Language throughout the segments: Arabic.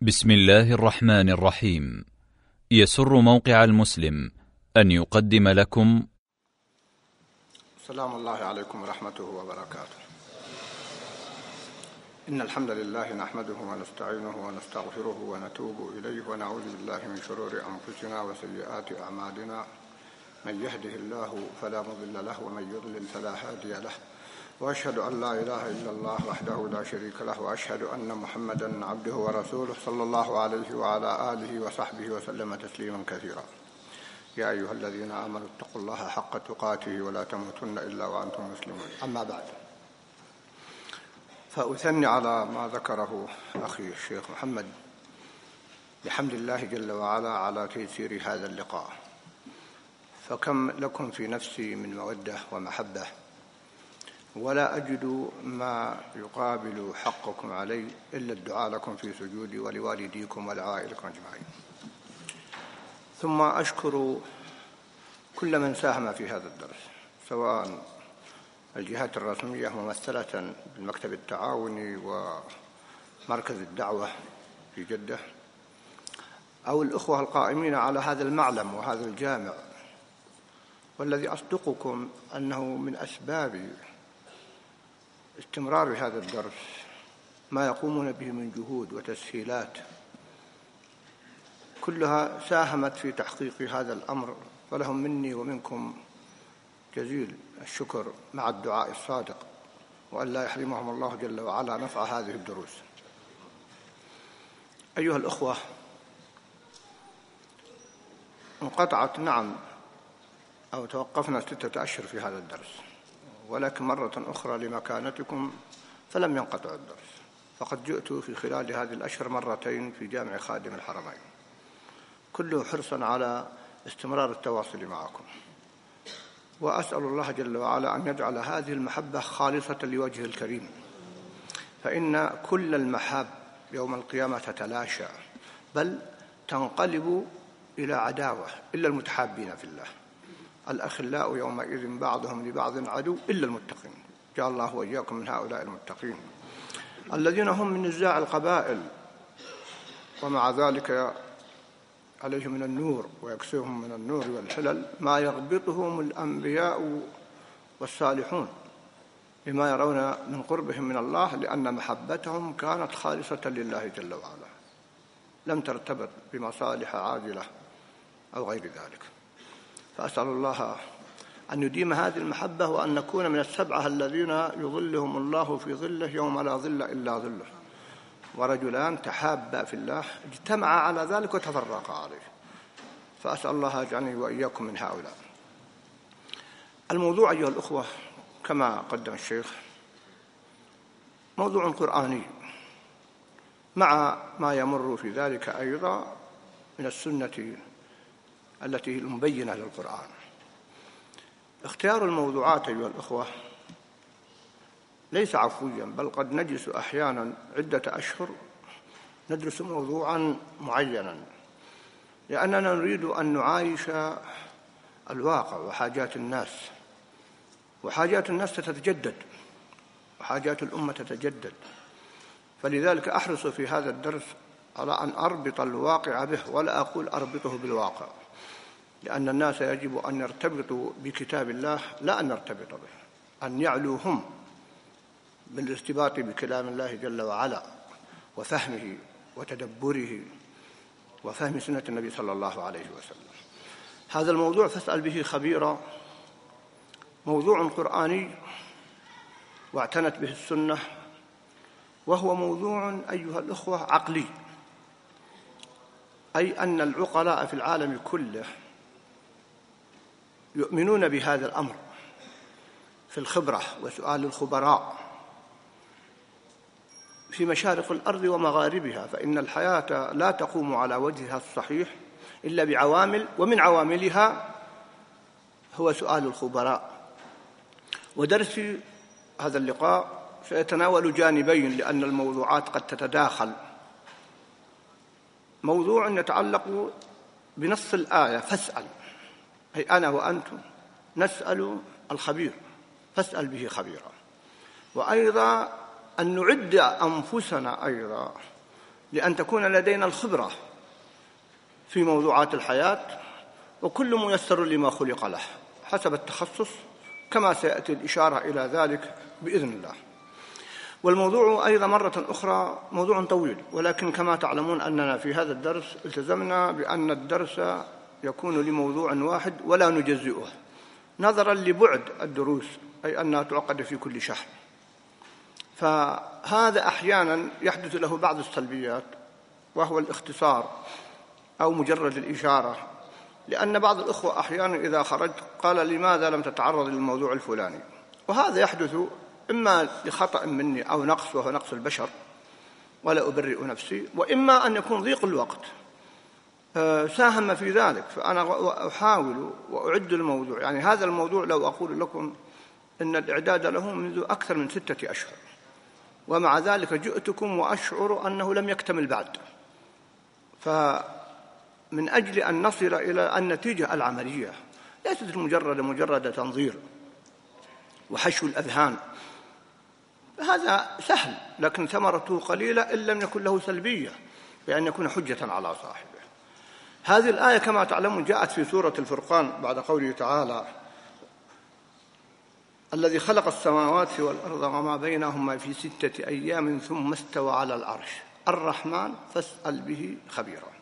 بسم الله الرحمن الرحيم. يسر موقع المسلم أن يقدم لكم سلام الله عليكم ورحمته وبركاته. إن الحمد لله نحمده ونستعينه ونستغفره ونتوب إليه ونعوذ بالله من شرور أنفسنا وسيئات أعمالنا. من يهده الله فلا مضل له ومن يضلل فلا هادي له، وأشهد أن لا إله إلا الله وحده لا شريك له، وأشهد أن محمدا عبده ورسوله صلى الله عليه وعلى آله وصحبه وسلم تسليما كثيرا. يا أيها الذين آمنوا اتقوا الله حق تقاته ولا تموتن إلا وأنتم مسلمون. أما بعد، فأثني على ما ذكره أخي الشيخ محمد بحمد الله جل وعلا على تيسير هذا اللقاء، فكم لكم في نفسي من مودة ومحبة، ولا أجد ما يقابل حقكم علي إلا الدعاء لكم في سجودي ولوالديكم ولعائلكم أجمعين. ثم أشكر كل من ساهم في هذا الدرس، سواء الجهات الرسمية ممثلة بالمكتب التعاوني ومركز الدعوة في جدة، أو الأخوة القائمين على هذا المعلم وهذا الجامع، والذي أصدقكم أنه من أسباب استمرار هذا الدرس ما يقومون به من جهود وتسهيلات كلها ساهمت في تحقيق هذا الأمر، فلهم مني ومنكم جزيل الشكر مع الدعاء الصادق، وأن لا يحرمهم الله جل وعلا نفع هذه الدروس. أيها الأخوة، انقطعت أو توقفنا 6 أشهر في هذا الدرس، ولكن مرة أخرى لمكانتكم فلم ينقطع الدرس، فقد جئت في خلال هذه الأشهر مرتين في جامع خادم الحرمين، كله حرصا على استمرار التواصل معكم، وأسأل الله جل وعلا أن يجعل هذه المحبة خالصة لوجهه الكريم، فإن كل المحاب يوم القيامة تتلاشى، بل تنقلب إلى عداوة، إلا المتحابين في الله. الأخلاء يومئذ بعضهم لبعض عدو إلا المتقين. جعل الله وإياكم من هؤلاء المتقين الذين هم من نزاع القبائل، ومع ذلك عليهم من النور ويكسوهم من النور والحلل ما يغبطهم الأنبياء والصالحون بما يرون من قربهم من الله، لأن محبتهم كانت خالصة لله جل وعلا، لم ترتبط بمصالح عاجلة أو غير ذلك. فأسأل الله أن يديم هذه المحبة، وأن نكون من ال7 الذين يظلهم الله في ظله يوم لا ظل إلا ظله، ورجلان تحابا في الله اجتمعا على ذلك وتفرقا عليه. فأسأل الله يجعلني وإياكم من هؤلاء. الموضوع أيها الأخوة كما قدم الشيخ موضوع قرآني، مع ما يمر في ذلك أيضا من السنة التي المبينة للقرآن. اختيار الموضوعات أيها الأخوة ليس عفويا، بل قد نجلس أحيانا عدة أشهر ندرس موضوعا معينا، لأننا نريد أن نعايش الواقع وحاجات الناس، وحاجات الناس تتجدد، وحاجات الأمة تتجدد. فلذلك أحرص في هذا الدرس على أن أربط الواقع به، ولا أقول أربطه بالواقع، لأن الناس يجب أن يرتبطوا بكتاب الله، لا أن نرتبط به، أن يعلوا هم بالارتباط بكلام الله جل وعلا وفهمه وتدبره وفهم سنة النبي صلى الله عليه وسلم. هذا الموضوع فاسأل به خبيرا، موضوع قرآني واعتنت به السنة، وهو موضوع أيها الأخوة عقلي، أي أن العقلاء في العالم كله يؤمنون بهذا الأمر في الخبرة وسؤال الخبراء في مشارق الأرض ومغاربها، فإن الحياة لا تقوم على وجهها الصحيح إلا بعوامل، ومن عواملها هو سؤال الخبراء. ودرس هذا اللقاء سيتناول جانبين، لأن الموضوعات قد تتداخل. موضوع يتعلق بنص الآية فاسأل، أي أنا وأنتم نسأل الخبير فاسأل به خبيرا، وأيضا أن نعد أنفسنا أيضا لأن تكون لدينا الخبرة في موضوعات الحياة، وكل ميسر لما خلق له حسب التخصص، كما سيأتي الإشارة إلى ذلك بإذن الله. والموضوع أيضا مرة أخرى موضوع طويل، ولكن كما تعلمون أننا في هذا الدرس التزمنا بأن الدرس يكون لموضوع واحد ولا نجزئه نظرا لبعد الدروس، أي أنها تعقد في كل شهر. فهذا أحيانا يحدث له بعض السلبيات، وهو الاختصار أو مجرد الإشارة، لأن بعض الأخوة أحيانا إذا خرجت قال لماذا لم تتعرض للموضوع الفلاني، وهذا يحدث إما لخطأ مني أو نقص، وهو نقص البشر ولا أبرئ نفسي، وإما أن يكون ضيق الوقت ساهم في ذلك. فأنا أحاول وأعد الموضوع، يعني هذا الموضوع لو أقول لكم إن الإعداد له منذ أكثر من 6 أشهر، ومع ذلك جئتكم وأشعر أنه لم يكتمل بعد. فمن أجل أن نصل إلى النتيجة العملية ليست مجرد تنظير وحشو الأذهان، هذا سهل لكن ثمرته قليلة إن لم يكن له سلبية بأن يكون حجة على صاحبه. هذه الآية كما تعلمون جاءت في سورة الفرقان بعد قوله تعالى: الذي خلق السماوات والأرض وما بينهما في 6 أيام ثم استوى على العرش الرحمن فاسأل به خبيرا.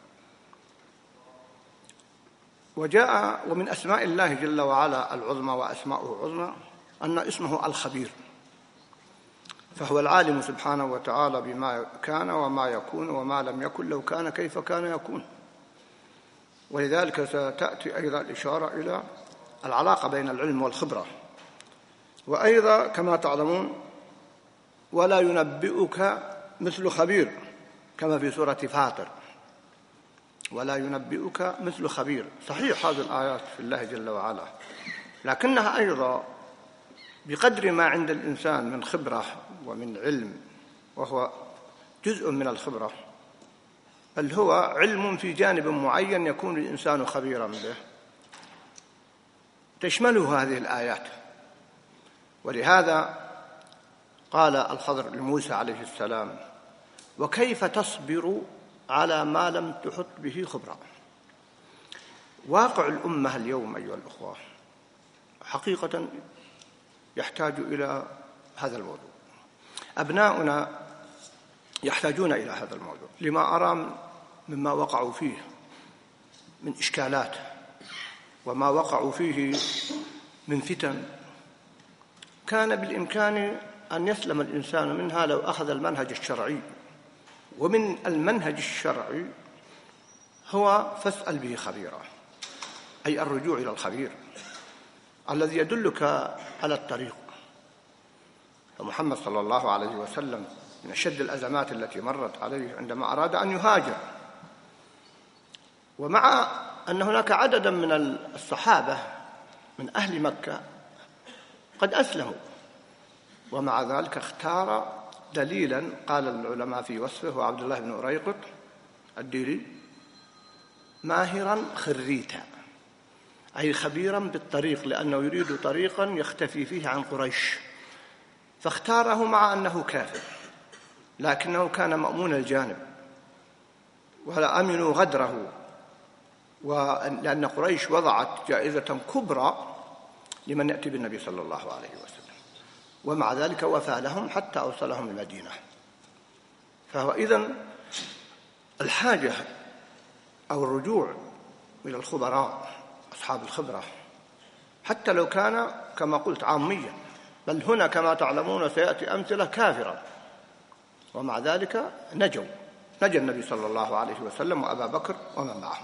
وجاء ومن أسماء الله جل وعلا العظمى وأسماؤه العظمى أن اسمه الخبير، فهو العالم سبحانه وتعالى بما كان وما يكون وما لم يكن لو كان كيف كان يكون. ولذلك ستأتي أيضا الإشارة إلى العلاقة بين العلم والخبرة. وأيضا كما تعلمون: ولا ينبئك مثل خبير، كما في سورة فاطر، ولا ينبئك مثل خبير. صحيح هذه الآيات في الله جل وعلا، لكنها أيضا بقدر ما عند الإنسان من خبرة ومن علم، وهو جزء من الخبرة، بل هو علم في جانب معين يكون الإنسان خبيرا به، تشمله هذه الآيات. ولهذا قال الخضر لموسى عليه السلام: وكيف تصبر على ما لم تحط به خبرا. واقع الأمة اليوم أيها الأخوة حقيقة يحتاج إلى هذا الموضوع. أبناؤنا يحتاجون إلى هذا الموضوع لما أرى مما وقعوا فيه من إشكالات، وما وقعوا فيه من فتن كان بالإمكان أن يسلم الإنسان منها لو أخذ المنهج الشرعي. ومن المنهج الشرعي هو فاسأل به خبيرا، أي الرجوع إلى الخبير الذي يدلك على الطريق. فمحمد صلى الله عليه وسلم من أشد الأزمات التي مرت عليه عندما أراد أن يهاجر، ومع أن هناك عددا من الصحابة من أهل مكة قد أسلموا، ومع ذلك اختار دليلا قال العلماء في وصفه هو عبد الله بن أريقط الديري: ماهرا خريتا، أي خبيرا بالطريق، لأنه يريد طريقا يختفي فيه عن قريش، فاختاره مع أنه كافر، لكنه كان مأمون الجانب ولا أمنوا غدره، لأن قريش وضعت جائزة كبرى لمن يأتي بالنبي صلى الله عليه وسلم، ومع ذلك وفى لهم حتى أوصلهم المدينة. فهو إذن الحاجة أو الرجوع إلى الخبراء أصحاب الخبرة، حتى لو كان كما قلت عاميا، بل هنا كما تعلمون سيأتي أمثلة كافرة، ومع ذلك نجا النبي صلى الله عليه وسلم وأبا بكر ومن معه.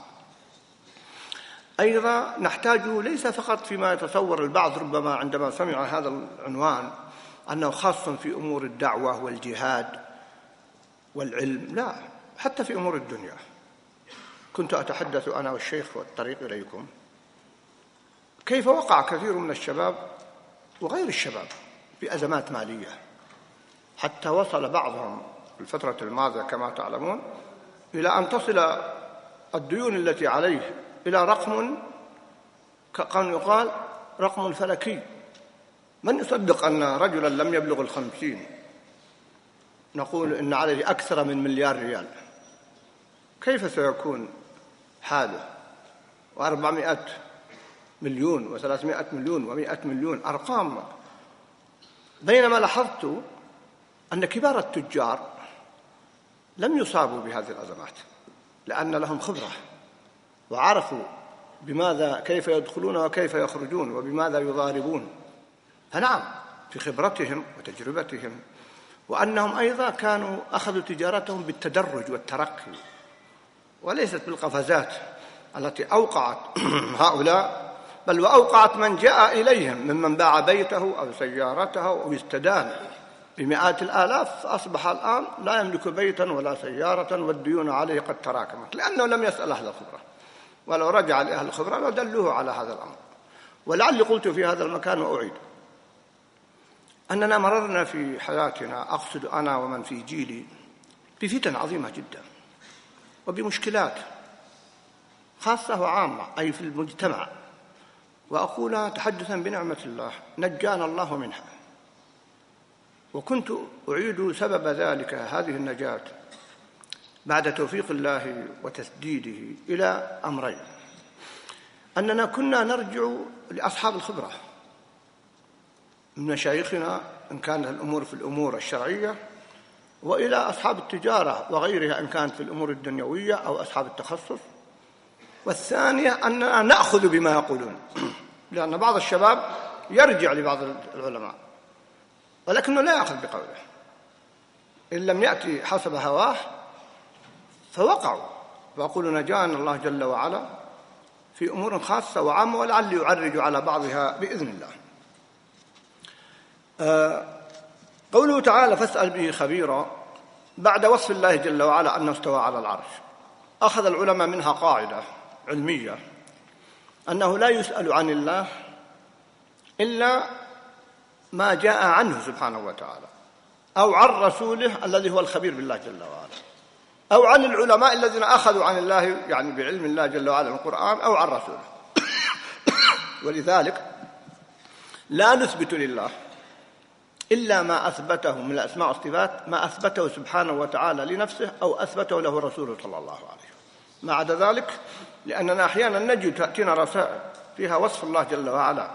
أيضا نحتاجه ليس فقط فيما يتصور البعض ربما عندما سمع هذا العنوان أنه خاص في أمور الدعوة والجهاد والعلم، لا، حتى في أمور الدنيا. كنت أتحدث أنا والشيخ في الطريق إليكم كيف وقع كثير من الشباب وغير الشباب في أزمات مالية، حتى وصل بعضهم في الفترة الماضية كما تعلمون إلى أن تصل الديون التي عليه إلى رقم كان يقال رقم فلكي. من يصدق أن رجلا لم يبلغ 50 نقول إن عليه أكثر من $1,000,000 كيف سيكون حاله؟ 400 مليون و300 مليون و100 مليون، أرقام. بينما لاحظت أن كبار التجار لم يصابوا بهذه الأزمات، لأن لهم خبرة وعرفوا كيف يدخلون وكيف يخرجون وبماذا يضاربون. فنعم، في خبرتهم وتجربتهم، وأنهم أيضا كانوا أخذوا تجارتهم بالتدرج والترقي، وليست بالقفزات التي أوقعت هؤلاء، بل وأوقعت من جاء إليهم ممن باع بيته أو سيارته أو استدان بمئات الآلاف، فأصبح الآن لا يملك بيتا ولا سيارة والديون عليه قد تراكمت، لأنه لم يسأل أهل الخبرة. ولو رجع لأهل الخبرة لدلوه على هذا الأمر. ولعلي قلت في هذا المكان وأعيد أننا مررنا في حياتنا، أقصد أنا ومن في جيلي، بفتن عظيمة جدا وبمشكلات خاصة وعامة، أي في المجتمع. وأقول تحدثا بنعمة الله نجانا الله منها. وكنت أعيد سبب ذلك، هذه النجاة، بعد توفيق الله وتسديده، إلى أمرين: أننا كنا نرجع لأصحاب الخبرة من مشايخنا إن كانت الأمور في الأمور الشرعية، وإلى أصحاب التجارة وغيرها إن كانت في الأمور الدنيوية أو أصحاب التخصص. والثانية أننا نأخذ بما يقولون، لأن بعض الشباب يرجع لبعض العلماء ولكنه لا يأخذ بقوله، إن لم يأتي حسب هواه فوقعوا. وأقول نجانا الله جل وعلا في أمور خاصة وعامة، ولعلي يعرج على بعضها بإذن الله. قوله تعالى فاسأل به خبيرا، بعد وصف الله جل وعلا أنه استوى على العرش، أخذ العلماء منها قاعدة علمية أنه لا يسأل عن الله إلا ما جاء عنه سبحانه وتعالى، أو عن رسوله الذي هو الخبير بالله جل وعلا، أو عن العلماء الذين أخذوا عن الله، يعني بعلم الله جل وعلا من القرآن، أو عن رسوله. ولذلك لا نثبت لله إلا ما أثبته من الأسماء والصفات، ما أثبته سبحانه وتعالى لنفسه أو أثبته له رسوله صلى الله عليه وسلم. ما عدا ذلك، لأننا أحيانا نجد تأتينا رسائل فيها وصف الله جل وعلا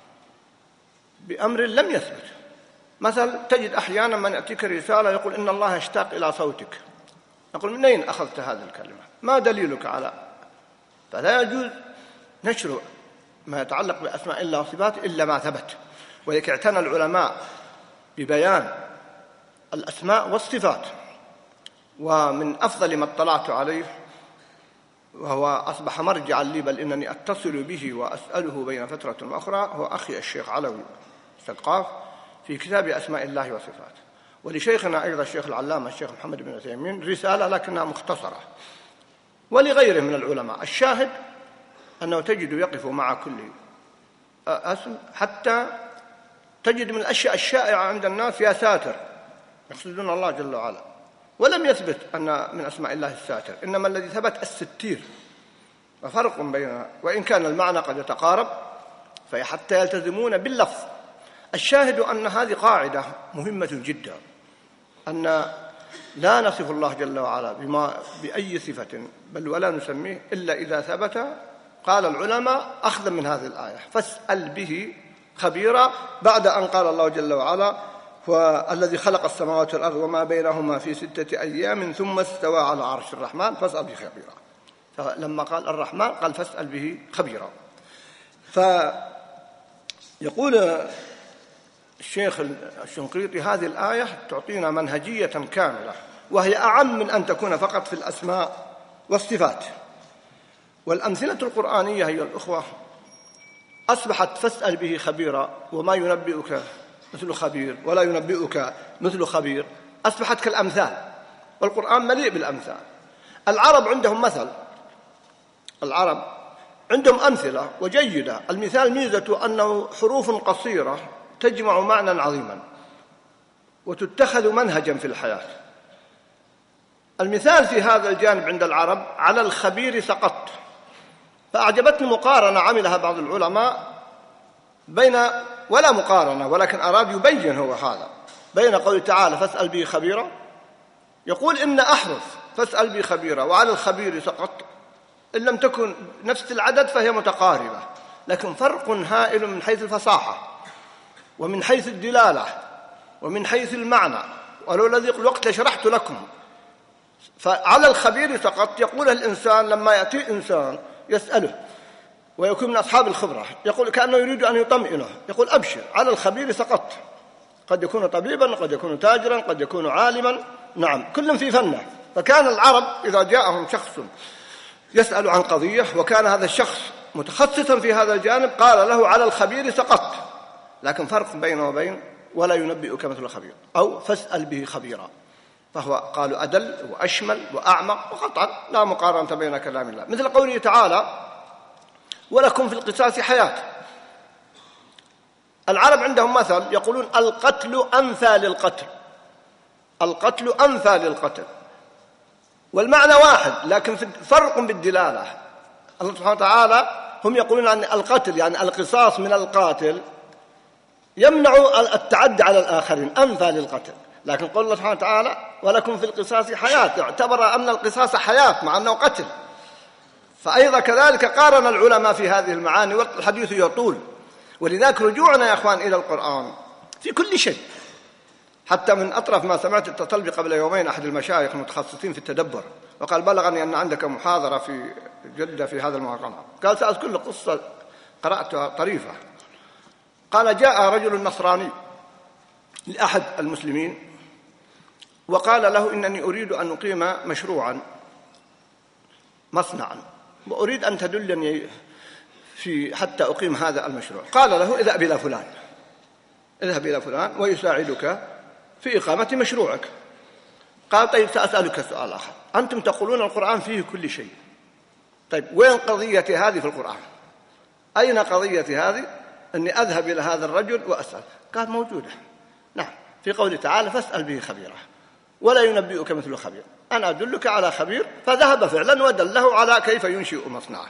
بأمر لم يثبت. مثلا تجد أحيانا من يأتيك رسالة يقول إن الله يشتاق إلى صوتك، نقول من أين أخذت هذه الكلمة؟ ما دليلك على؟ فلا يجوز نشر ما يتعلق بأسماء الله وصفاته إلا ما ثبت. ولذلك اعتنى العلماء ببيان الأسماء والصفات. ومن أفضل ما اطلعت عليه، وهو أصبح مرجعا لي، بل إنني أتصل به وأسأله بين فترة وأخرى، هو أخي الشيخ علوي سقاف في كتاب أسماء الله وصفاته. ولشيخنا أيضا الشيخ العلامة الشيخ محمد بن عثيمين رسالة لكنها مختصرة، ولغيره من العلماء. الشاهد أنه تجد يقف مع كل اسم، حتى تجد من الأشياء الشائعة عند الناس يا ساتر، يقصدون الله جل وعلا، ولم يثبت أن من أسماء الله الساتر، إنما الذي ثبت الستير. وفرق بين، وإن كان المعنى قد يتقارب، فحتى يلتزمون باللفظ. الشاهد أن هذه قاعدة مهمة جدا، أن لا نصف الله جل وعلا بأي صفة بل ولا نسميه إلا إذا ثبت. قال العلماء أخذا من هذه الآية فاسأل به خبيرا، بعد أن قال الله جل وعلا والذي خلق السماوات والأرض وما بينهما في 6 أيام ثم استوى على عرش الرحمن فاسأل به خبيرا. فلما قال الرحمن قال فاسأل به خبيرا. فيقول الشيخ الشنقيطي هذه الآية تعطينا منهجية كاملة، وهي أعم من أن تكون فقط في الأسماء والصفات. والأمثلة القرآنية هي الأخوة أصبحت فاسأل به خبيرا، وما ينبئك مثل خبير ولا ينبئك مثل خبير، أصبحت كالأمثال، والقرآن مليء بالأمثال. العرب عندهم مثل، العرب عندهم أمثلة وجيدة. المثال ميزة أنه حروف قصيرة تجمع معنى عظيما وتتخذ منهجا في الحياة. المثال في هذا الجانب عند العرب على الخبير سقطت. فأعجبتني مقارنة عملها بعض العلماء بين، ولا مقارنة ولكن أراد يبين هو هذا، بين قول تعالى فاسأل به خبيرا، يقول إن أحرف فاسأل بي خبيرا، وعلى الخبير سقط. إن لم تكن نفس العدد فهي متقاربة، لكن فرق هائل من حيث الفصاحة ومن حيث الدلالة ومن حيث المعنى، ولولا ذي الوقت شرحت لكم. فعلى الخبير سقط يقول الإنسان لما يأتي إنسان يسأله ويكون من أصحاب الخبرة، يقول كأنه يريد أن يطمئنه، يقول أبشر على الخبير سقط. قد يكون طبيبا، قد يكون تاجرا، قد يكون عالما، نعم، كل في فنه. فكان العرب إذا جاءهم شخص يسأل عن قضية وكان هذا الشخص متخصصا في هذا الجانب قال له على الخبير سقط. لكن فرق بينه وبين ولا ينبئك مثل خبير أو فاسأل به خبيرا، فهو قالوا أدل وأشمل وأعمق، وقطعا لا مقارنة بين كلام الله. مثل قوله تعالى ولكم في القصاص حياة. العرب عندهم مثل يقولون القتل أنثى للقتل، القتل أنثى للقتل، والمعنى واحد لكن فرق بالدلالة. الله سبحانه وتعالى هم يقولون أن القتل يعني القصاص من القاتل يمنع التعدي على الآخرين، أنثى للقتل. لكن قول الله سبحانه وتعالى ولكم في القصاص حياة، اعتبر أن القصاص حياة مع أنه قتل. فأيضا كذلك قارن العلماء في هذه المعاني، والحديث يطول. ولذلك رجوعنا يا أخوان إلى القرآن في كل شيء. حتى من أطرف ما سمعت اتصل بي قبل يومين أحد المشايخ المتخصصين في التدبر وقال بلغني أن عندك محاضرة في جدة في هذا الموضوع. قال سأذكر لك قصة قرأتها طريفة. قال جاء رجل نصراني لأحد المسلمين وقال له إنني أريد أن أقيم مشروعا مصنعا وأريد أن تدلني في حتى أقيم هذا المشروع. قال له اذهب إلى فلان، اذهب إلى فلان ويساعدك في إقامة مشروعك. قال طيب سأسألك سؤال آخر، أنتم تقولون القرآن فيه كل شيء، طيب وين قضية هذه في القرآن؟ أين قضية هذه أني أذهب إلى هذا الرجل وأسأل؟ قال موجودة، نعم، في قوله تعالى فاسأل به خبيرا ولا ينبئك مثل خبير. أنا أدلك على خبير، فذهب فعلا ودله على كيف ينشئ مصنعه.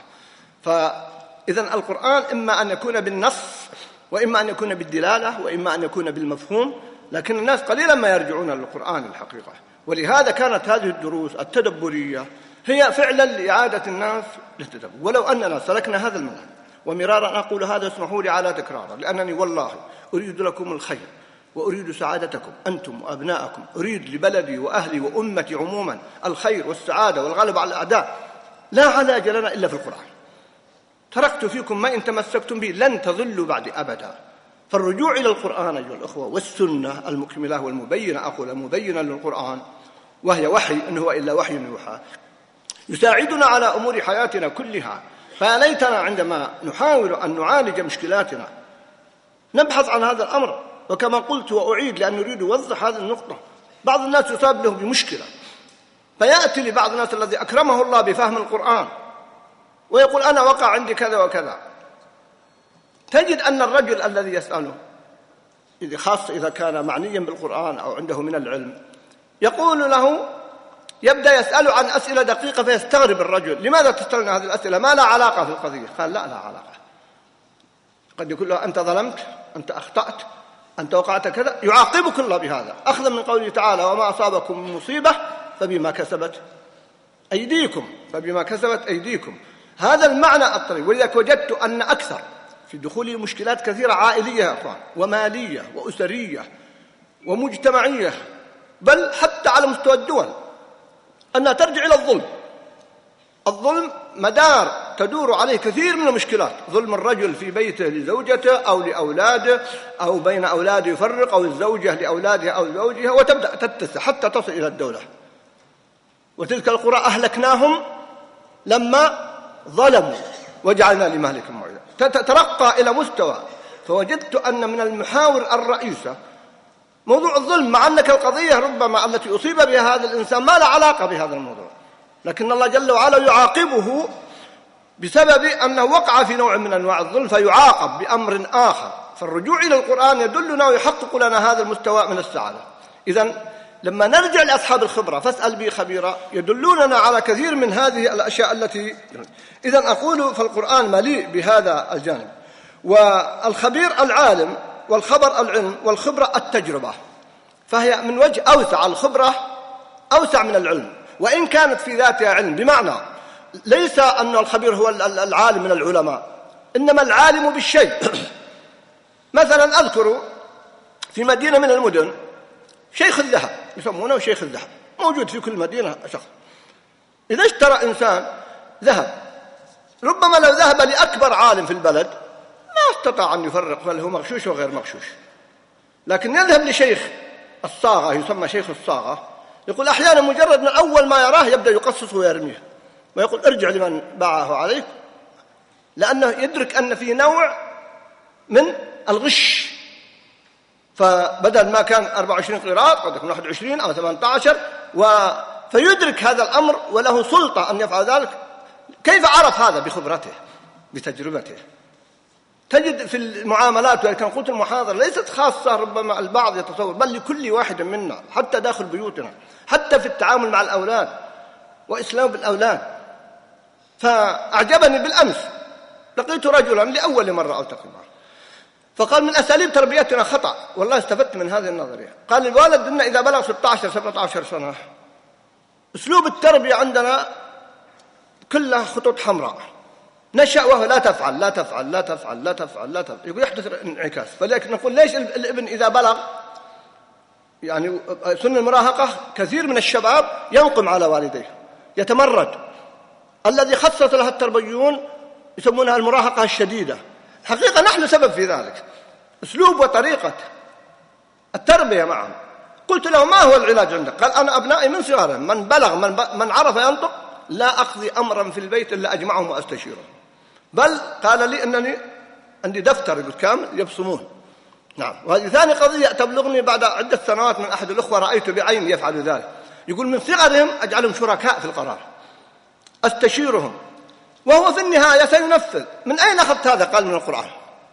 فإذا القرآن إما أن يكون بالنص وإما أن يكون بالدلالة وإما أن يكون بالمفهوم، لكن الناس قليلا ما يرجعون للقرآن الحقيقة. ولهذا كانت هذه الدروس التدبرية هي فعلا لإعادة الناس للتدبر. ولو أننا سلكنا هذا المنهج، ومرارا أقول هذا اسمحوا لي على تكراره، لأنني والله أريد لكم الخير وأريد سعادتكم أنتم وأبناءكم، أريد لبلدي وأهلي وأمتي عموما الخير والسعادة والغلبة على الأعداء. لا علاج لنا إلا في القرآن. تركت فيكم ما إن تمسكتم به لن تضلوا بعد أبدا. فالرجوع إلى القرآن أيها الأخوة والسنة المكملة والمبينة، أقول المبينة للقرآن وهي وحي إن هو إلا وحي يوحى، يساعدنا على أمور حياتنا كلها. فيا ليتنا عندما نحاول أن نعالج مشكلاتنا نبحث عن هذا الأمر. وكما قلت وأعيد لأن نريد أوضح هذه النقطة، بعض الناس يصاب له بمشكلة فيأتي لبعض الناس الذي أكرمه الله بفهم القرآن ويقول أنا وقع عندي كذا وكذا. تجد أن الرجل الذي يسأله خاصة إذا كان معنيا بالقرآن أو عنده من العلم يقول له، يبدأ يسأله عن أسئلة دقيقة فيستغرب الرجل، لماذا تسألنا هذه الأسئلة؟ ما لا علاقة في القضية. قال لا علاقة. قد يقول له أنت ظلمت، أنت أخطأت، أنت وقعت كذا، يعاقبك الله بهذا أخذا من قوله تعالى وما أصابكم من مصيبة فبما كسبت أيديكم، فبما كسبت أيديكم. هذا المعنى الطريق. ولذلك وجدت أن أكثر في دخول مشكلات كثيرة عائلية يا أخوان، ومالية وأسرية ومجتمعية، بل حتى على مستوى الدول، أنها ترجع إلى الظلم. الظلم مدار تدور عليه كثير من المشكلات، ظلم الرجل في بيته لزوجته أو لأولاده، أو بين أولاده يفرق، أو الزوجة لأولادها أو زوجها، وتبدأ تتسع حتى تصل إلى الدولة. وتلك القرى أهلكناهم لما ظلموا وجعلنا لمهلكهم موعدا. تترقى إلى مستوى. فوجدت أن من المحاور الرئيسة موضوع الظلم، مع أنك القضية ربما التي أصيب بها هذا الإنسان ما لا علاقة بهذا الموضوع، لكن الله جل وعلا يعاقبه بسبب أنه وقع في نوع من أنواع الظلم فيعاقب بأمر آخر. فالرجوع إلى القرآن يدلنا ويحقق لنا هذا المستوى من السعادة. إذن لما نرجع لأصحاب الخبرة فاسأل بي خبيرا يدلوننا على كثير من هذه الأشياء التي إذن أقول فالقرآن مليء بهذا الجانب. والخبير العالم، والخبر العلم، والخبرة التجربة، فهي من وجه أوسع. الخبرة أوسع من العلم، وإن كانت في ذاتها علم، بمعنى ليس أن الخبير هو العالم من العلماء، إنما العالم بالشيء. مثلا أذكر في مدينة من المدن شيخ الذهب، يسمونه شيخ الذهب، موجود في كل مدينة شخص. إذا اشترى إنسان ذهب، ربما لو ذهب لأكبر عالم في البلد ما استطاع أن يفرق هل هو مغشوش وغير مغشوش، لكن يذهب لشيخ الصاغة، يسمى شيخ الصاغة، يقول أحيانا مجرد من أول ما يراه يبدأ يقصص ويرميه ويقول ارجع لمن باعه عليك، لأنه يدرك أن فيه نوع من الغش. فبدل ما كان 24 قراءة قد يكون 21 أو 18، فيدرك هذا الأمر وله سلطة أن يفعل ذلك. كيف عرف هذا؟ بخبرته بتجربته. تجد في المعاملات، ولكن قلت المحاضرة ليست خاصة، ربما البعض يتصور، بل لكل واحد منا، حتى داخل بيوتنا، حتى في التعامل مع الأولاد وإسلام الأولاد. فأعجبني بالأمس لقيت رجلا لأول مرة أو تقريبا، فقال من أساليب تربيتنا خطأ، والله استفدت من هذه النظرية. قال الوالد إن إذا بلغ 16-17 سنة أسلوب التربية عندنا كلها خطوط حمراء، نشأ وهو لا تفعل لا تفعل لا تفعل لا تفعل لا تفعل، يقول يحدث انعكاس. فلذلك نقول ليش الابن إذا بلغ يعني سن المراهقة كثير من الشباب ينقم على والديه، يتمرد. الذي خصص لها التربيون يسمونها المراهقة الشديدة. حقيقة نحن سبب في ذلك، أسلوب وطريقة التربية معهم. قلت له ما هو العلاج عندك؟ قال أنا أبنائي من صغارهم من بلغ من عرف ينطق لا أقضي أمرا في البيت إلا أجمعهم وأستشيرهم، بل قال لي أنني عندي دفتر يقول كامل يبصمون. نعم. وهذه ثاني قضية تبلغني بعد عدة سنوات من أحد الأخوة رأيت بعيني يفعل ذلك، يقول من صغرهم أجعلهم شركاء في القرار، أستشيرهم، وهو في النهاية سينفذ. من أين أخذت هذا؟ قال من القرآن.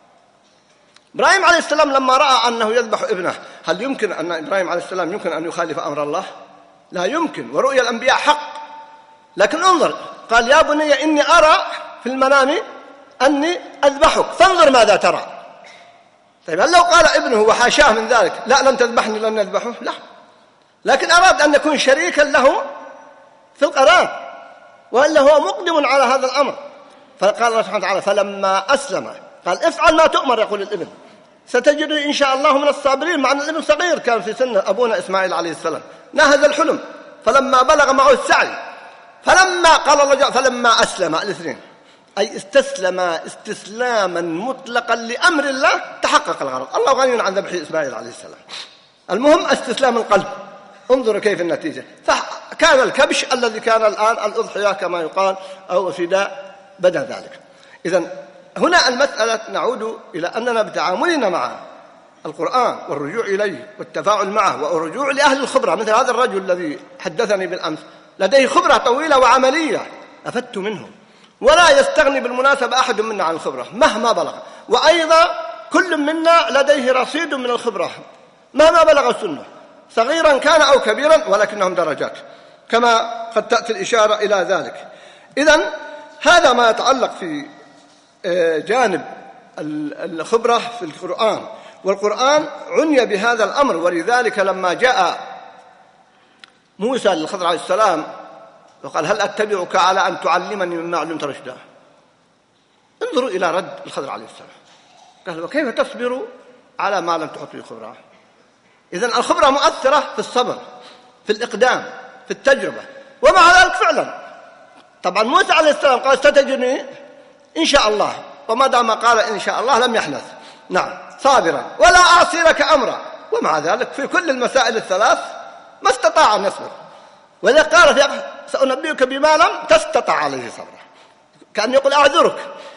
إبراهيم عليه السلام لما رأى أنه يذبح ابنه، هل يمكن أن إبراهيم عليه السلام يمكن أن يخالف أمر الله؟ لا يمكن، ورؤيا الأنبياء حق. لكن انظر، قال يا بني إني أرى في المنام أني أذبحك فانظر ماذا ترى. طيب هل لو قال ابنه وحاشاه من ذلك لا لن تذبحني لن يذبحه؟ لا، لكن أراد أن يكون شريكا له في القرار، وإلا هو مقدم على هذا الأمر. فقال الله سبحانه وتعالى فلما أسلم قال افعل ما تؤمر. يقول الابن ستجدني إن شاء الله من الصابرين، مع أن الابن صغير كان في سن أبونا إسماعيل عليه السلام، ناهز الحلم فلما بلغ معه السعي فلما قال الله فلما أسلم الاثنين، أي استسلم استسلاما مطلقا لأمر الله تحقق الغرض. الله غني عن ذبح إسماعيل عليه السلام، المهم استسلام القلب. انظروا كيف النتيجة. فكان الكبش الذي كان الآن الأضحية كما يقال أو فداء بدأ ذلك. إذن هنا المسألة نعود إلى أننا بتعاملنا مع القرآن والرجوع إليه والتفاعل معه والرجوع لأهل الخبرة، مثل هذا الرجل الذي حدثني بالأمس لديه خبرة طويلة وعملية أفدت منه، ولا يستغني بالمناسبة أحد منا عن الخبرة مهما بلغ، وأيضا كل منا لديه رصيد من الخبرة مهما بلغ السنة، صغيرا كان أو كبيرا، ولكنهم درجات كما قد تأتي الإشارة إلى ذلك. إذن هذا ما يتعلق في جانب الخبرة في القرآن، والقرآن عني بهذا الأمر. ولذلك لما جاء موسى للخضر عليه السلام وقال هل أتبعك على أن تعلمني مما علمت رشدا، انظروا إلى رد الخضر عليه السلام، قال وكيف تصبر على ما لم تحط به خبرة؟ إذن الخبرة مؤثرة في الصبر، في الإقدام، في التجربة. ومع ذلك فعلا طبعا موسى عليه السلام قال ستجدني إن شاء الله، وما دام قال إن شاء الله لم يحنث، نعم صابرا ولا أعصي لك أمرا. ومع ذلك في كل المسائل الثلاث ما استطاع أن يصبر، وإذا قال سأنبئك بما لم تستطع عليه صبرا، كأن يقول أعذرك.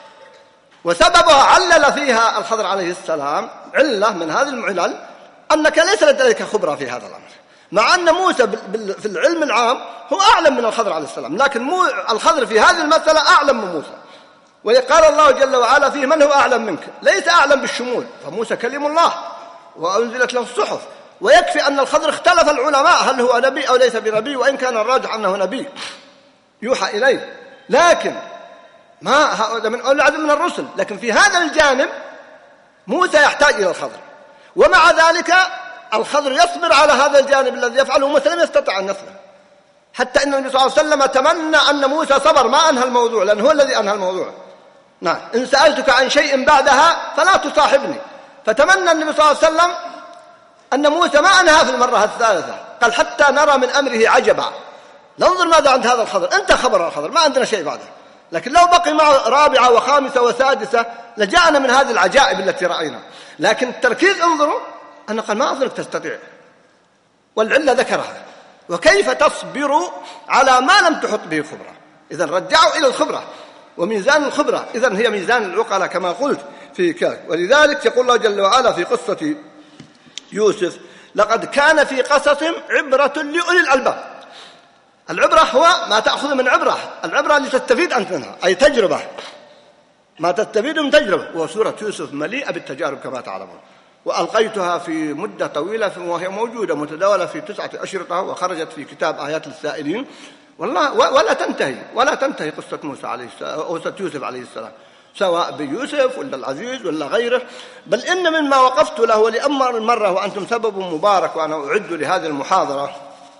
وسببها علل فيها الخضر عليه السلام علة من هذه المعلل أنك ليس لديك خبرة في هذا الأمر، مع أن موسى في العلم العام هو أعلم من الخضر عليه السلام، لكن الخضر في هذه المسألة أعلم من موسى. وقال الله جل وعلا فيه من هو أعلم منك، ليس أعلم بالشمول، فموسى كلم الله وأنزلت له الصحف. ويكفي أن الخضر اختلف العلماء هل هو نبي أو ليس بنبي، وإن كان الراجح أنه نبي يوحى إليه، لكن ما هذا من أولى عدد من الرسل. لكن في هذا الجانب موسى يحتاج إلى الخضر، ومع ذلك الخضر يصبر على هذا الجانب الذي يفعله موسى لم يستطع أن يصبر. حتى أن النبي صلى الله عليه وسلم تمنى أن موسى صبر ما أنهى الموضوع، لأنه هو الذي أنهى الموضوع. نعم، إن سألتك عن شيء بعدها فلا تصاحبني. فتمنى النبي صلى الله عليه وسلم أن موسى ما أنهى في المرة الثالثة، قال حتى نرى من أمره عجبا، ننظر ماذا عند هذا الخضر، أنت خبر الخضر ما عندنا شيء بعده. لكن لو بقي معه رابعة وخامسة وسادسة لجاءنا من هذه العجائب التي رأينا. لكن التركيز انظروا أن قال ما أظنك تستطيع، والعلة ذكرها، وكيف تصبر على ما لم تحط به خبرة. إذن رجعوا إلى الخبرة، وميزان الخبرة إذن هي ميزان العقلاء كما قلت في كاك. ولذلك يقول الله جل وعلا في قصة يوسف: لقد كان في قصصهم عبرة لأولي الألباب. العبرة هو ما تأخذ من عبرة، العبرة اللي تستفيد أنت منها، أي تجربة، ما تستفيد من تجربة. وسورة يوسف مليئة بالتجارب كما تعلمون، وألقيتها في مدة طويلة وهي موجودة متداولة في 9 أشرطة، وخرجت في كتاب آيات للسائلين والله، ولا تنتهي قصة موسى عليه السلام أو قصة يوسف عليه السلام، سواء بيوسف ولا العزيز ولا غيره. بل إن مما وقفت له لأمر المرة وأنتم سبب مبارك وأنا أعد لهذه المحاضرة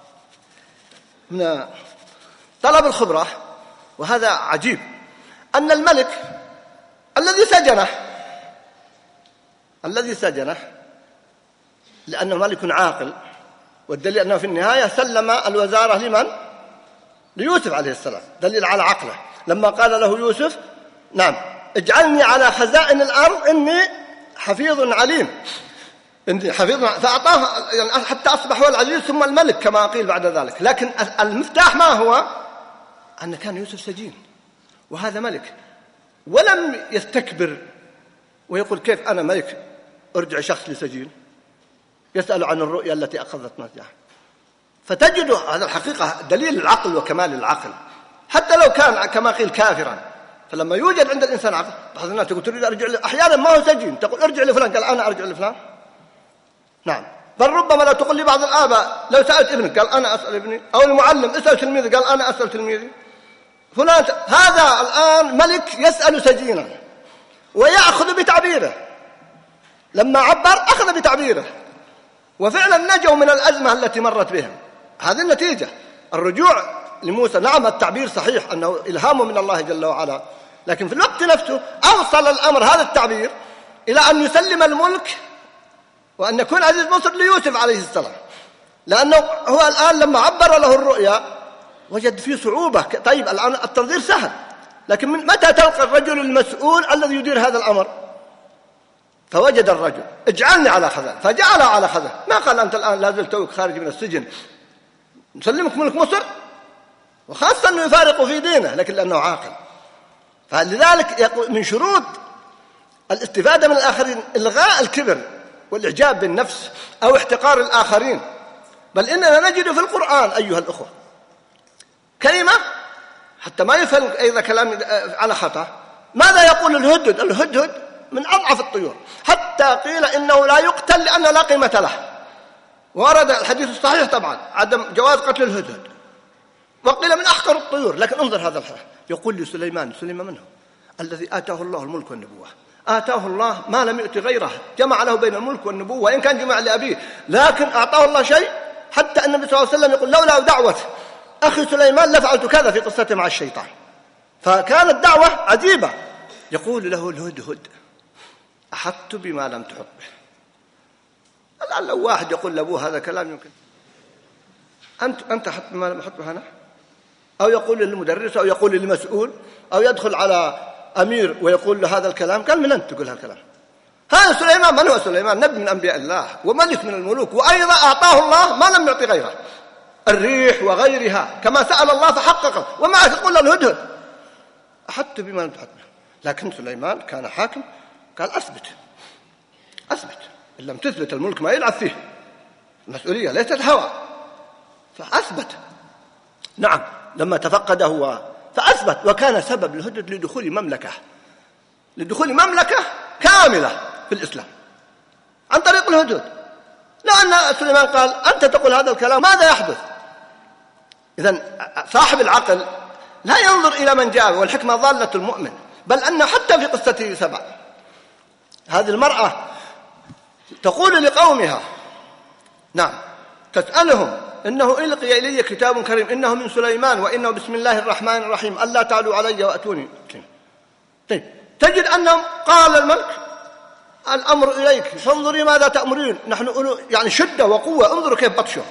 من طلب الخبرة، وهذا عجيب، أن الملك الذي سجنه لأنه ملك عاقل، والدليل أنه في النهاية سلم الوزارة لمن؟ ليوسف عليه السلام، دليل على عقله. لما قال له يوسف: نعم اجعلني على خزائن الأرض إني حفيظ عليم، إني حفيظ، فأعطاه يعني حتى أصبح هو العزيز ثم الملك كما قيل بعد ذلك. لكن المفتاح ما هو؟ أن كان يوسف سجين وهذا ملك، ولم يستكبر ويقول كيف أنا ملك أرجع شخص لسجين، يسأل عن الرؤيا التي أخذت مرجعه. فتجد هذا الحقيقة دليل العقل وكمال العقل، حتى لو كان كما قيل كافرا، فلما يوجد عند الإنسان عقل، بعض الناس تقول تريد أرجع أحيانا ما هو سجين، تقول أرجع لفلان، قال أنا أرجع لفلان. نعم، بل ربما لا تقول لي بعض الآباء لو سألت ابنك قال أنا أسأل ابني، أو المعلم اسأل تلميذي قال أنا أسأل تلميذي. فلان هذا الآن ملك يسأل سجينا ويأخذ بتعبيره، لما عبر أخذ بتعبيره، وفعلا نجوا من الأزمة التي مرت بهم. هذه النتيجة، الرجوع لموسى. نعم التعبير صحيح أنه إلهام من الله جل وعلا، لكن في الوقت نفسه أوصل الأمر هذا التعبير إلى أن يسلم الملك وأن يكون عزيز مصر ليوسف عليه السلام، لأنه هو الآن لما عبر له الرؤيا وجد فيه صعوبة. طيب الآن التنظير سهل، لكن متى تلقى الرجل المسؤول الذي يدير هذا الأمر؟ فوجد الرجل: اجعلني على خزائن، فجعله على خزائن. ما قال أنت الآن لازلت توك خارج من السجن نسلمك ملك مصر، وخاصة أنه يفارق في دينه، لكن لأنه عاقل. فلذلك من شروط الاستفادة من الآخرين إلغاء الكبر والإعجاب بالنفس أو احتقار الآخرين. بل إننا نجد في القرآن أيها الأخوة كلمة حتى ما يفهم أيضا كلام على خطأ. ماذا يقول الهدهد؟ الهدهد من أضعف الطيور، حتى قيل إنه لا يقتل لأن لا قيمة له، ورد الحديث الصحيح طبعا عدم جواز قتل الهدهد، وقيل من أحقر الطيور. لكن انظر هذا الحديث يقول لسليمان: سليمان من هو؟ الذي آتاه الله الملك والنبوة، آتاه الله ما لم يؤت غيره، جمع له بين الملك والنبوة، وإن كان جمع لأبيه لكن أعطاه الله شيء، حتى النبي صلى الله عليه وسلم يقول: لولا دعوة أخي سليمان لفعلت كذا في قصته مع الشيطان. فكانت دعوة عجيبة. يقول له الهدهد: أحطت بما لم تحط به. الآن لو واحد يقول لأبوه هذا كلام يمكن أنت حط بما لم أحط به أنا، أو يقول للمدرس أو يقول للمسؤول أو يدخل على أمير ويقول له هذا الكلام، قال من أنت تقول هذا الكلام؟ هذا سليمان. من هو سليمان؟ نبي من أنبياء الله وملك من الملوك، وأيضا أعطاه الله ما لم يعطي غيره، الريح وغيرها كما سأل الله فحققه، ومع تقول له الهدهد أحطت بما لم تحط به. لكن سليمان كان حاكم، قال أثبت إن لم تثبت الملك ما يلعب فيه، المسؤولية ليست هوى، فأثبت. نعم لما تفقده هو فأثبت، وكان سبب الهدهد لدخول مملكة كاملة في الإسلام عن طريق الهدهد. لأن سليمان قال: أنت تقول هذا الكلام ماذا يحدث؟ إذن صاحب العقل لا ينظر إلى من جاء، والحكمة ضالة المؤمن. بل أنه حتى في قصة سبع، هذه المرأة تقول لقومها، نعم تسألهم إنه إلقي إلي كتاب كريم إنه من سليمان وإنه بسم الله الرحمن الرحيم ألا تعلوا علي وأتوني. طيب تجد أنهم قال الملك الأمر إليك فانظري ماذا تأمرين، نحن يعني شدة وقوة، انظروا كيف بطشوا،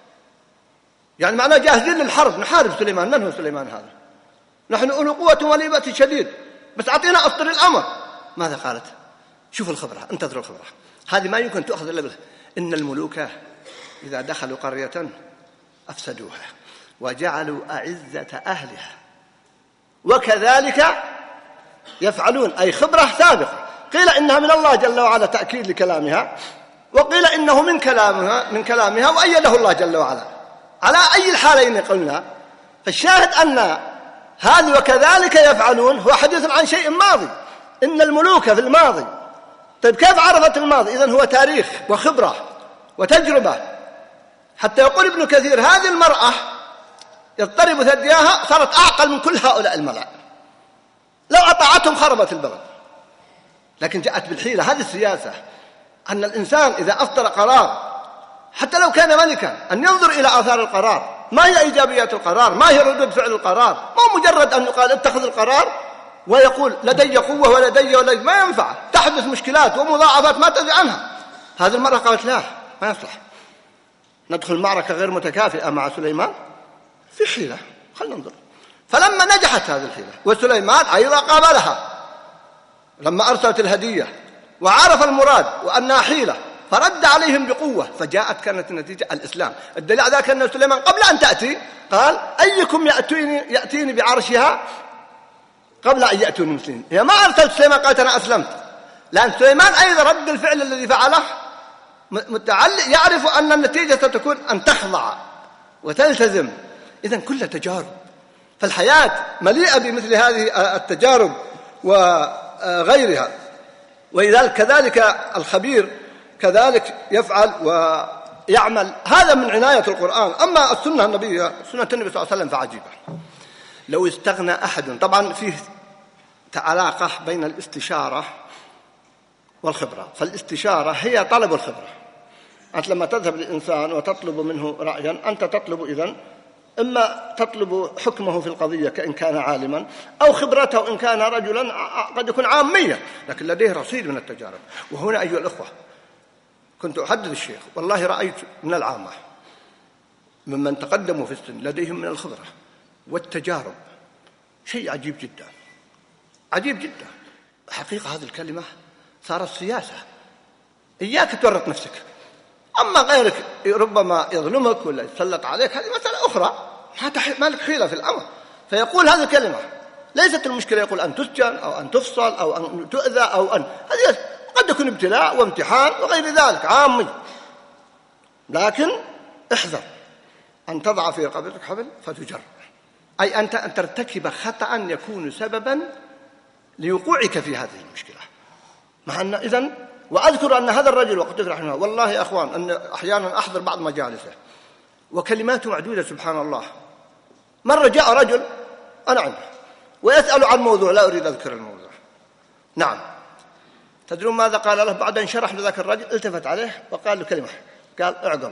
يعني معناه جاهزين للحرب نحارب سليمان. من هو سليمان هذا؟ نحن أولو قوة وليبة شديد، بس أعطينا أصدر الأمر. ماذا قالت؟ شوفوا الخبرة، انتظروا الخبرة، هذه ما يمكن تأخذ إلا بالله. إن الملوك إذا دخلوا قرية أفسدوها وجعلوا أعزة أهلها وكذلك يفعلون، أي خبرة سابقة. قيل إنها من الله جل وعلا تأكيد لكلامها، وقيل إنه من كلامها وأيده الله جل وعلا. على أي الحالين قلنا؟ فالشاهد أن هذه وكذلك يفعلون هو حديث عن شيء ماضي، إن الملوك في الماضي. طيب كيف عرفت الماضي؟ إذن هو تاريخ وخبرة وتجربة. حتى يقول ابن كثير هذه المرأة يضطرب ثدياها صارت أعقل من كل هؤلاء الملأ، لو أطاعتهم خربت البلد، لكن جاءت بالحيلة. هذه السياسة، أن الإنسان إذا أصدر قرار حتى لو كان ملكا أن ينظر إلى آثار القرار، ما هي إيجابيات القرار، ما هي ردود فعل القرار. ما مجرد أن يقال اتخذ القرار ويقول لدي قوة ولدي ما ينفع، تحدث مشكلات ومضاعفات ما تدري عنها. هذه المرة قالت لا، ما يصلح، ندخل معركة غير متكافئة مع سليمان في حيلة، خلنا ننظر. فلما نجحت هذه الحيلة وسليمان أيضا قابلها لما أرسلت الهدية وعرف المراد وأنها حيلة، فرد عليهم بقوة، فجاءت كانت النتيجة الإسلام. الدليل على ذلك أن سليمان قبل أن تأتي قال أيكم يأتيني بعرشها قبل أن يأتوني مسلمين. هي ما أرسلت سليمان قالت أنا أسلمت، لأن سليمان أيضا رد الفعل الذي فعله متعلق، يعرف أن النتيجة ستكون أن تخضع وتلتزم. إذن كلها تجارب، فالحياة مليئة بمثل هذه التجارب وغيرها. ولذلك كذلك الخبير كذلك يفعل ويعمل. هذا من عناية القرآن. أما السنة النبوية، سنة النبي صلى الله عليه وسلم فعجيبة. لو استغنى أحد، طبعا فيه علاقة بين الاستشارة والخبرة. فالاستشارة هي طلب الخبرة. أنت لما تذهب للإنسان وتطلب منه رأيا، أنت تطلب إذن إما تطلب حكمه في القضية كإن كان عالما، أو خبرته إن كان رجلا قد يكون عامية لكن لديه رصيد من التجارب. وهنا أيها الأخوة كنت أحدث الشيخ، والله رأيت من العامة ممن تقدموا في السن لديهم من الخبرة والتجارب شيء عجيب جدا، عجيب جدا. حقيقة هذه الكلمة صارت سياسة، إياك تورط نفسك. أما غيرك ربما يظلمك ولا يتسلط عليك، هذه مسألة أخرى، ما لك حيلة في الأمر. فيقول هذه الكلمة، ليست المشكلة يقول أن تسجن أو أن تفصل أو أن تؤذى أو أن، هذه قد يكون ابتلاء وامتحان وغير ذلك عامي، لكن احذر أن تضع في رقبتك حبل فتجر، أي أن ترتكب خطأ يكون سببا لوقوعك في هذه المشكلة. مع أن إذن، وأذكر أن هذا الرجل وقت رحمه الله، والله يا أخوان أن أحيانا أحضر بعض مجالسه وكلماته معدودة سبحان الله. مرة جاء رجل أنا عنده ويسأل عن موضوع لا أريد أذكر الموضوع. نعم، تدرون ماذا قال له بعد أن شرح لذاك الرجل؟ التفت عليه وقال له كلمة، قال اعقل،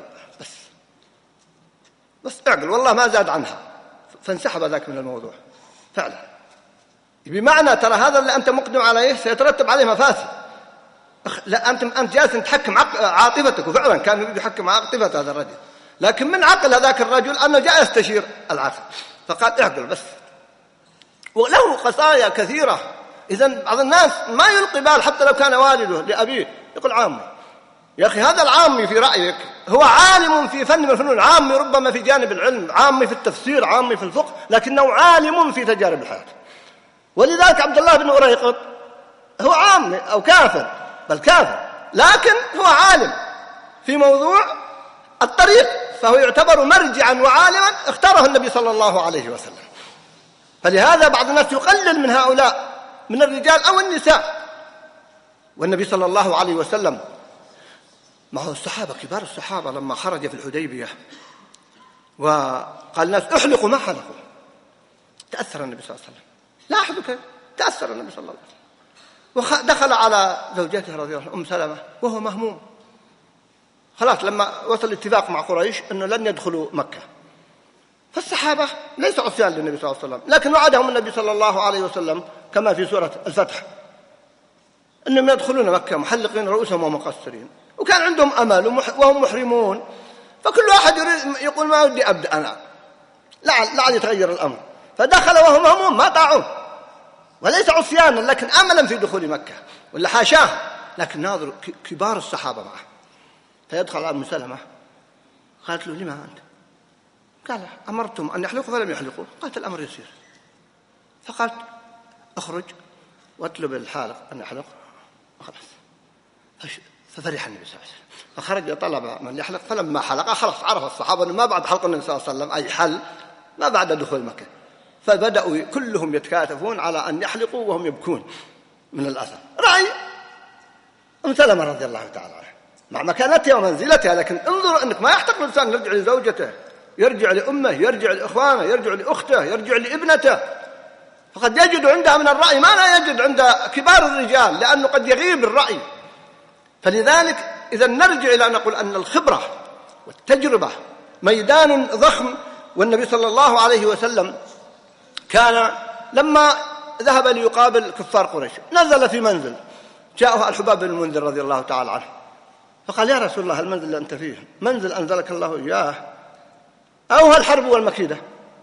بس اعقل، والله ما زاد عنها. فانسحب ذاك من الموضوع فعلا. بمعنى ترى هذا اللي أنت مقدم عليه سيترتب عليه مفاسد. لا، أنت جالس تحكم عاطفتك، وفعلا كان يحكم عاطفة هذا الرجل، لكن من عقل هذاك الرجل أنه جاء يستشير العقل، فقال اعقل بس. وله قصايا كثيرة. إذن بعض الناس ما يلقي بال حتى لو كان والده لأبيه يقول عامي. يا أخي هذا العامي في رأيك هو عالم في فن من الفنون، عامي ربما في جانب العلم، عامي في التفسير، عامي في الفقه، لكنه عالم في تجارب الحياة. ولذلك عبد الله بن أريقط هو عامي أو كافر، بل كافر، لكن هو عالم في موضوع الطريق، فهو يعتبر مرجعا وعالما اختاره النبي صلى الله عليه وسلم. فلهذا بعض الناس يقلل من هؤلاء من الرجال أو النساء. والنبي صلى الله عليه وسلم معه الصحابة، كبار الصحابة، لما خرج في الحديبية وقال الناس احلقوا ما حلقوا، تأثر النبي صلى الله عليه وسلم. لاحظوا كيف تأثر النبي صلى الله عليه وسلم، ودخل على زوجته رضي الله عنها أم سلمة وهو مهموم، خلاص لما وصل الاتفاق مع قريش أنه لن يدخلوا مكة، فالصحابة ليس عصيان للنبي صلى الله عليه وسلم، لكن وعدهم النبي صلى الله عليه وسلم كما في سورة الفتح أنهم يدخلون مكة محلقين رؤوسهم ومقصرين، وكان عندهم أمل وهم محرمون، فكل واحد يريد يقول ما ودي أبدأ أنا لعل يتغير الأمر، فدخل وهم هموم ما طاعون وليس عصيانا لكن أملا في دخول مكة ولا حاشاه، لكن ناظر كبار الصحابة معه. فيدخل أم سلمة قالت له لما أنت؟ قال أمرتم أن يحلقوا فلم يحلقوا. قالت الأمر يسير، فقالت أخرج واطلب الحالق أن يحلق خلاص. ففرح النبي صلى الله عليه وسلم فخرج طلب من يحلق، فلما حلق خلاص عرف الصحابة أنه ما بعد حلق النبي صلى الله عليه وسلم أي حل ما بعد دخول مكة، فبدأوا كلهم يتكاتفون على أن يحلقوا وهم يبكون من الأثر. رأي أم سلمة رضي الله تعالى عنها مع مكانتها ومنزلتها، لكن انظر أنك ما يحتقر الإنسان يرجع لزوجته، يرجع لأمه، يرجع لإخوانه، يرجع لأخته، يرجع لابنته، فقد يجد عندها من الرأي ما لا يجد عند كبار الرجال، لأنه قد يغيب الرأي. فلذلك إذا نرجع إلى أن نقول أن الخبرة والتجربة ميدان ضخم. والنبي صلى الله عليه وسلم كان لما ذهب ليقابل كفار قريش نزل في منزل، جاءه الحباب بن المنذر رضي الله تعالى عنه فقال يا رسول الله المنزل اللي أنت فيه منزل أنزلك الله إياه أو الحرب والمكيدة؟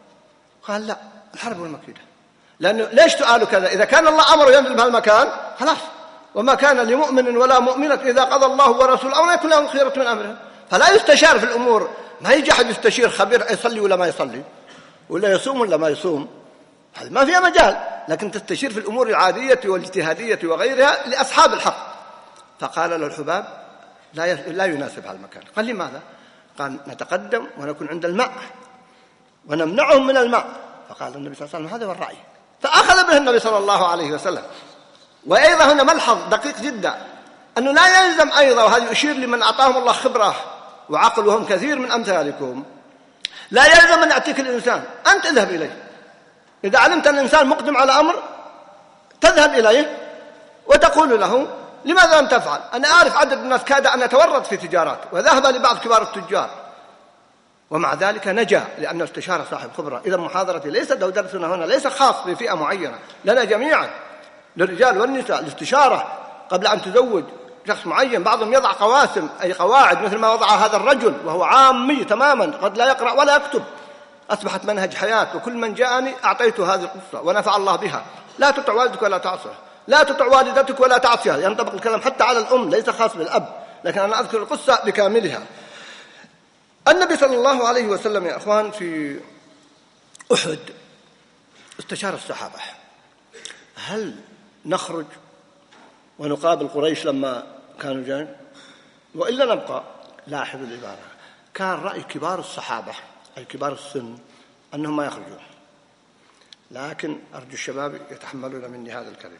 قال لا الحرب والمكيدة. لأنه ليش سؤاله كذا؟ إذا كان الله أمره ينزل بهالمكان خلاص، وما كان لمؤمن ولا مؤمنة إذا قضى الله ورسوله أمرا يكون لهم خيرة من أمره، فلا يستشار في الأمور. ما يجي أحد يستشير خبير يصلي ولا ما يصلي ولا يصوم ولا ما يصوم، هذا ما فيها مجال، لكن تستشير في الأمور العادية والاجتهادية وغيرها لأصحاب الحق. فقال له الحباب لا يناسب هالمكان. قال لماذا؟ قال نتقدم ونكون عند الماء ونمنعهم من الماء. فقال النبي صلى الله عليه وسلم هذا هو الرأي، فأخذ به النبي صلى الله عليه وسلم. وأيضا هنا ملحظ دقيق جدا أنه لا يلزم أيضا، وهذا يشير لمن أعطاهم الله خبرة وعقل وهم كثير من أمثالكم، لا يلزم أن يأتيك الإنسان أنت اذهب إليه. إذا علمت أن الإنسان مقدم على أمر تذهب إليه وتقول له لماذا لم تفعل؟ أنا أعرف عدد الناس كاد أن يتورط في تجارات وذهب لبعض كبار التجار ومع ذلك نجا لأنه استشار صاحب خبرة. إذا محاضرتي ليست درسنا هنا ليس خاص بفئة معينة، لنا جميعا للرجال والنساء الاستشارة قبل أن تزوج شخص معين. بعضهم يضع قواسم أي قواعد مثل ما وضع هذا الرجل وهو عامي تماما قد لا يقرأ ولا يكتب، أصبحت منهج حياة، وكل من جاءني أعطيته هذه القصة ونفع الله بها. لا تطع والدك ولا تعصيه، لا تطع والدتك ولا تعصيها، ينطبق الكلام حتى على الأم ليس خاص بالأب، لكن أنا أذكر القصة بكاملها. النبي صلى الله عليه وسلم يا أخوان في أحد استشار الصحابة هل نخرج ونقابل قريش لما كانوا جايين وإلا نبقى؟ لاحظوا العبارة، كان رأي كبار الصحابة أي كبار السن أنهم ما يخرجون، لكن أرجو الشباب يتحملون مني هذه الكلمة.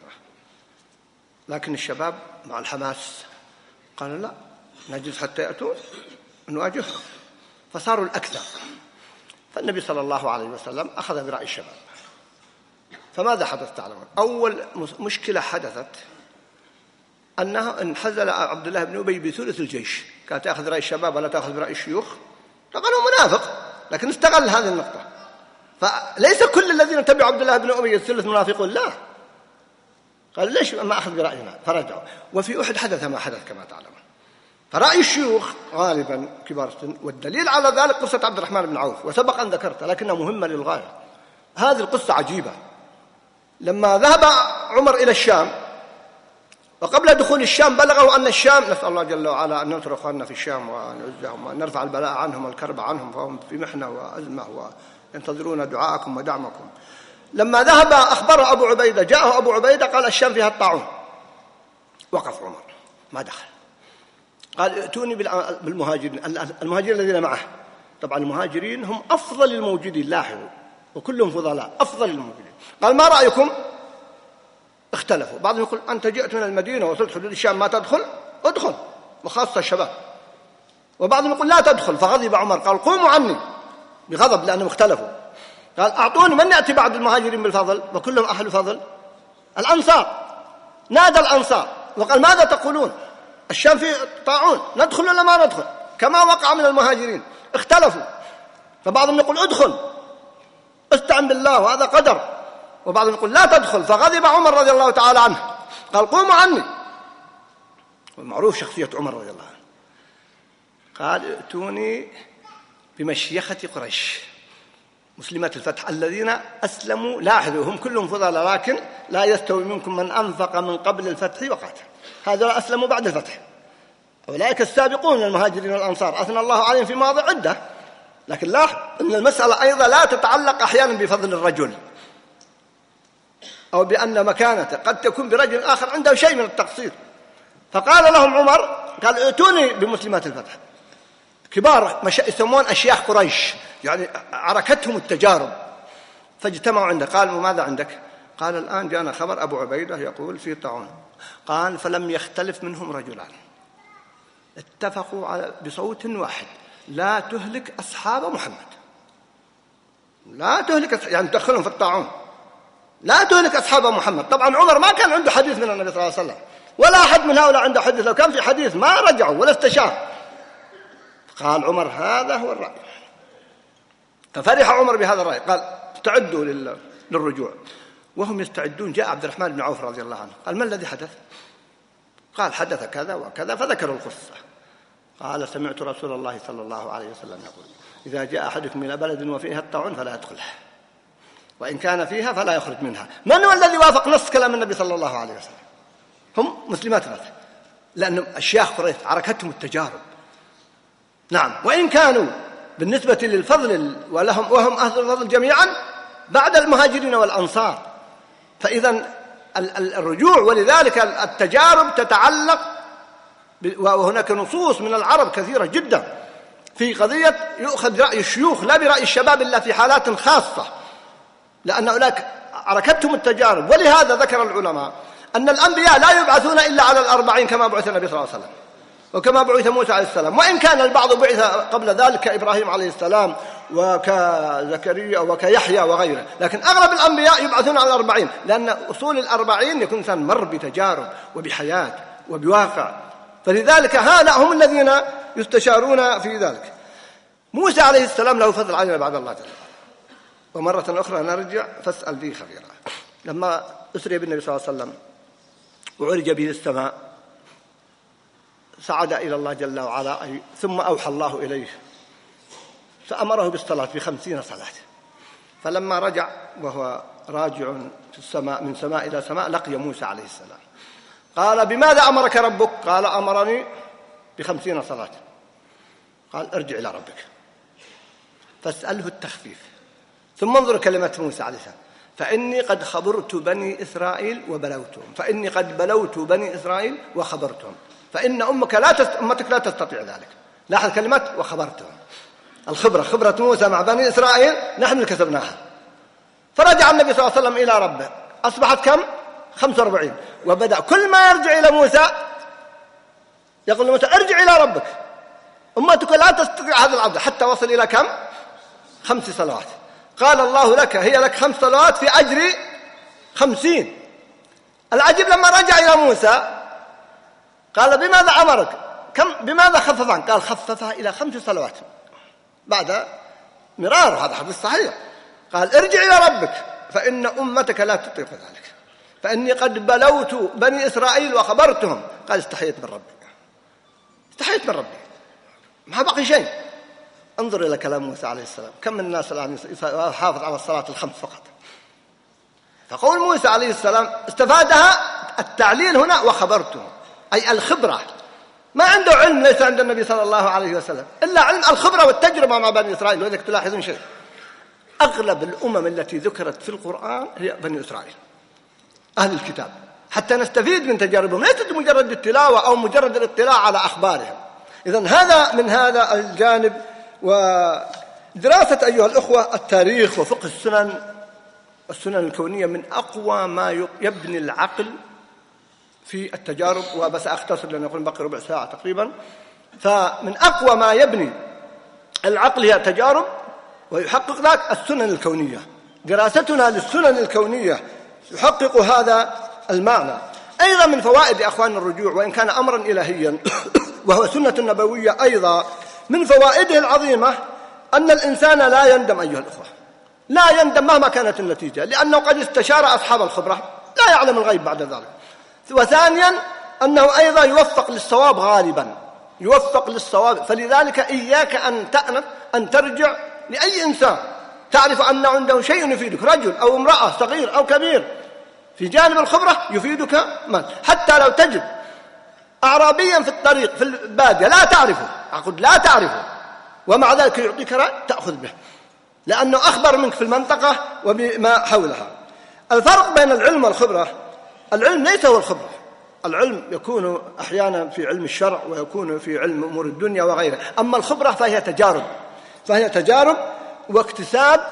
لكن الشباب مع الحماس قالوا لا نجلس حتى يأتون نواجههم، فصاروا الأكثر. فالنبي صلى الله عليه وسلم أخذ برأي الشباب. فماذا حدث تعلمون؟ أول مشكلة حدثت أنه انحزل عبد الله بن أبي بثلث الجيش، كان تأخذ رأي الشباب ولا تأخذ برأي الشيوخ. طبعا هو منافق لكن استغل هذه النقطة، فليس كل الذين تبعوا عبد الله بن أبي الثلث منافقون، لا، قال ليش ما أخذ برأينا فرجعوا. وفي أحد حدث ما حدث كما تعلمون. فرأي الشيوخ غالبا كبار السن، والدليل على ذلك قصة عبد الرحمن بن عوف وسبق أن ذكرتها لكنها مهمة للغاية. هذه القصة عجيبة. لما ذهب عمر إلى الشام وقبل دخول الشام بلغوا أن الشام، نسأل الله جل وعلا أن ننصر أخواننا في الشام ونعزهم وأن نرفع البلاء عنهم والكرب عنهم، فهم في محنة وأزمة وينتظرون دعاءكم ودعمكم. لما ذهب أخبر أبو عبيدة، جاءه أبو عبيدة قال الشام فيها الطاعون. وقف عمر ما دخل، قال ائتوني بالمهاجرين، المهاجرين الذين معه. طبعا المهاجرين هم أفضل الموجودين، لاحظوا، وكلهم فضلاء أفضل الموجودين. قال ما رأيكم؟ اختلفوا، بعضهم يقول أنت جئت من المدينة وصلت حدود الشام ما تدخل؟ ادخل، وخاصة الشباب. وبعضهم يقول لا تدخل، فغضب عمر قال قوموا عني، بغضب لأنهم اختلفوا. قال أعطوني من يأتي بعد المهاجرين بالفضل وكلهم أهل فضل؟ الأنصار. نادى الأنصار وقال ماذا تقولون؟ الشام فيه طاعون، ندخل ولا ما ندخل؟ كما وقع من المهاجرين، اختلفوا، فبعضهم يقول ادخل استعن بالله وهذا قدر، وبعضهم يقول لا تدخل، فغضب عمر رضي الله تعالى عنه قال قوموا عني. والمعروف شخصية عمر رضي الله عنه، قال ائتوني بمشيخة قريش مسلمات الفتح الذين أسلموا، لاحظوا هم كلهم فضلاء، لكن لا يستوي منكم من أنفق من قبل الفتح وقاتل، هذا أسلموا بعد الفتح، أولئك السابقون من المهاجرين والأنصار أثنى الله عليهم في مواضع عدة. لكن لاحظ أن المسألة أيضا لا تتعلق أحيانا بفضل الرجل أو بأن مكانته، قد تكون برجل آخر عنده شيء من التقصير. فقال لهم عمر، قال ائتوني بمسلمات الفتح، كبار يسمون أشياخ قريش، يعني عركتهم التجارب، فاجتمعوا عنده. قالوا ماذا عندك؟ قال الآن جاءنا خبر أبو عبيدة يقول في طاعون. قال فلم يختلف منهم رجلان، اتفقوا بصوت واحد لا تهلك أصحاب محمد، لا تهلك يعني تدخلهم في الطاعون، لا تهلك أصحاب محمد. طبعا عمر ما كان عنده حديث من النبي صلى الله عليه وسلم، ولا أحد من هؤلاء عنده حديث، لو كان في حديث ما رجعوا ولا استشار. قال عمر هذا هو الرأي، ففرح عمر بهذا الرأي، قال استعدوا للرجوع. وهم يستعدون جاء عبد الرحمن بن عوف رضي الله عنه، قال ما الذي حدث؟ قال حدث كذا وكذا، فذكروا القصة. قال سمعت رسول الله صلى الله عليه وسلم يقول إذا جاء أحدكم إلى بلد وفيها الطاعون فلا يدخلها، وإن كان فيها فلا يخرج منها. من هو الذي وافق نص كلام النبي صلى الله عليه وسلم؟ هم مسلمات الفتح، لأن أشياخ قريش عركتهم التجارب. نعم، وإن كانوا بالنسبة للفضل وهم أهل الفضل جميعا بعد المهاجرين والأنصار، فإذا الرجوع، ولذلك التجارب تتعلق وهناك نصوص من العرب كثيرة جدا في قضية يؤخذ رأي الشيوخ لا برأي الشباب إلا في حالات خاصة، لأن أولئك عركتهم التجارب. ولهذا ذكر العلماء أن الأنبياء لا يبعثون إلا على 40 كما بعث النبي صلى الله عليه وسلم وكما بعث موسى عليه السلام، وإن كان البعض بعث قبل ذلك كإبراهيم عليه السلام وكزكريا وكيحيى وغيره، لكن أغلب الأنبياء يبعثون على 40، لأن أصول 40 يكون إنسان مر بتجارب وبحياة وبواقع، فلذلك هؤلاء هم الذين يستشارون في ذلك. موسى عليه السلام له فضل علينا بعد الله جل وعلا. ومرة أخرى نرجع فاسأل به خبيرا. لما أسري بالنبي صلى الله عليه وسلم وعرج به السماء صعد إلى الله جل وعلا، ثم أوحى الله إليه فأمره بالصلاة ب50 صلاة. فلما رجع وهو راجع في السماء من سماء إلى سماء لقي موسى عليه السلام، قال بماذا أمرك ربك؟ قال أمرني ب50 صلاة. قال ارجع إلى ربك فاسأله التخفيف. ثم انظر كلمة موسى عليه السلام، فإني قد خبرت بني إسرائيل وبلوتهم، فإني قد بلوت بني إسرائيل وخبرتهم، فإن أمتك لا تستطيع ذلك. لاحظ كلمة وخبرتهم، خبرة موسى مع بني إسرائيل نحن اللي كسبناها. فرجع النبي صلى الله عليه وسلم إلى ربه، أصبحت كم؟ 45. وبدأ كل ما يرجع إلى موسى يقول لموسى ارجع إلى ربك، أمتك لا تستطيع هذا العبد، حتى وصل إلى كم؟ 5 صلوات. قال الله لك هي لك 5 صلوات في أجر 50. العجيب لما رجع إلى موسى قال بماذا أمرك؟ بماذا خفف عنك؟ قال خففها إلى 5 صلوات بعد مرار، هذا حديث صحيح. قال ارجع إلى ربك فإن أمتك لا تطيق ذلك، فإني قد بلوت بني إسرائيل وخبرتهم. قال استحيت من ربي، ما بقي شيء. انظر إلى كلام موسى عليه السلام، كم من الناس الآن يحافظ على الصلاة ال5 فقط. فقول موسى عليه السلام استفادها التعليل هنا وخبرتهم، أي الخبرة. ما عنده علم ليس عند النبي صلى الله عليه وسلم إلا علم الخبرة والتجربة مع بني إسرائيل. وإذا تلاحظون شيء، أغلب الأمم التي ذكرت في القرآن هي بني إسرائيل أهل الكتاب، حتى نستفيد من تجاربهم، ليست مجرد التلاوة أو مجرد الاطلاع على أخبارهم. إذن هذا من هذا الجانب. ودراسة أيها الأخوة التاريخ وفقه السنن الكونية من أقوى ما يبني العقل في التجارب. وبس أختصر لأن يقول بقي ربع ساعة تقريبا. فمن أقوى ما يبني العقل هي التجارب، ويحقق ذلك السنن الكونية. دراستنا للسنن الكونية يحقق هذا المعنى. أيضا من فوائد أخوان الرجوع، وإن كان أمرا إلهيا وهو سنة نبوية أيضا. من فوائده العظيمة أن الإنسان لا يندم أيها الأخوة، لا يندم مهما كانت النتيجة، لأنه قد استشار أصحاب الخبرة، لا يعلم الغيب بعد ذلك. وثانيا أنه أيضا يوفق للصواب غالبا، يوفق للصواب. فلذلك إياك أن تأنف أن ترجع لأي إنسان تعرف أن عنده شيء يفيدك، رجل أو امرأة، صغير أو كبير، في جانب الخبرة يفيدك من. حتى لو تجد أعرابيا في الطريق في البادية لا تعرفه، أقول لا تعرفه، ومع ذلك يعطيك رأي تأخذ به، لأنه أخبر منك في المنطقة وبما حولها. الفرق بين العلم والخبرة، العلم ليس هو الخبرة. العلم يكون أحيانا في علم الشرع ويكون في علم أمور الدنيا وغيره، أما الخبرة فهي تجارب واكتساب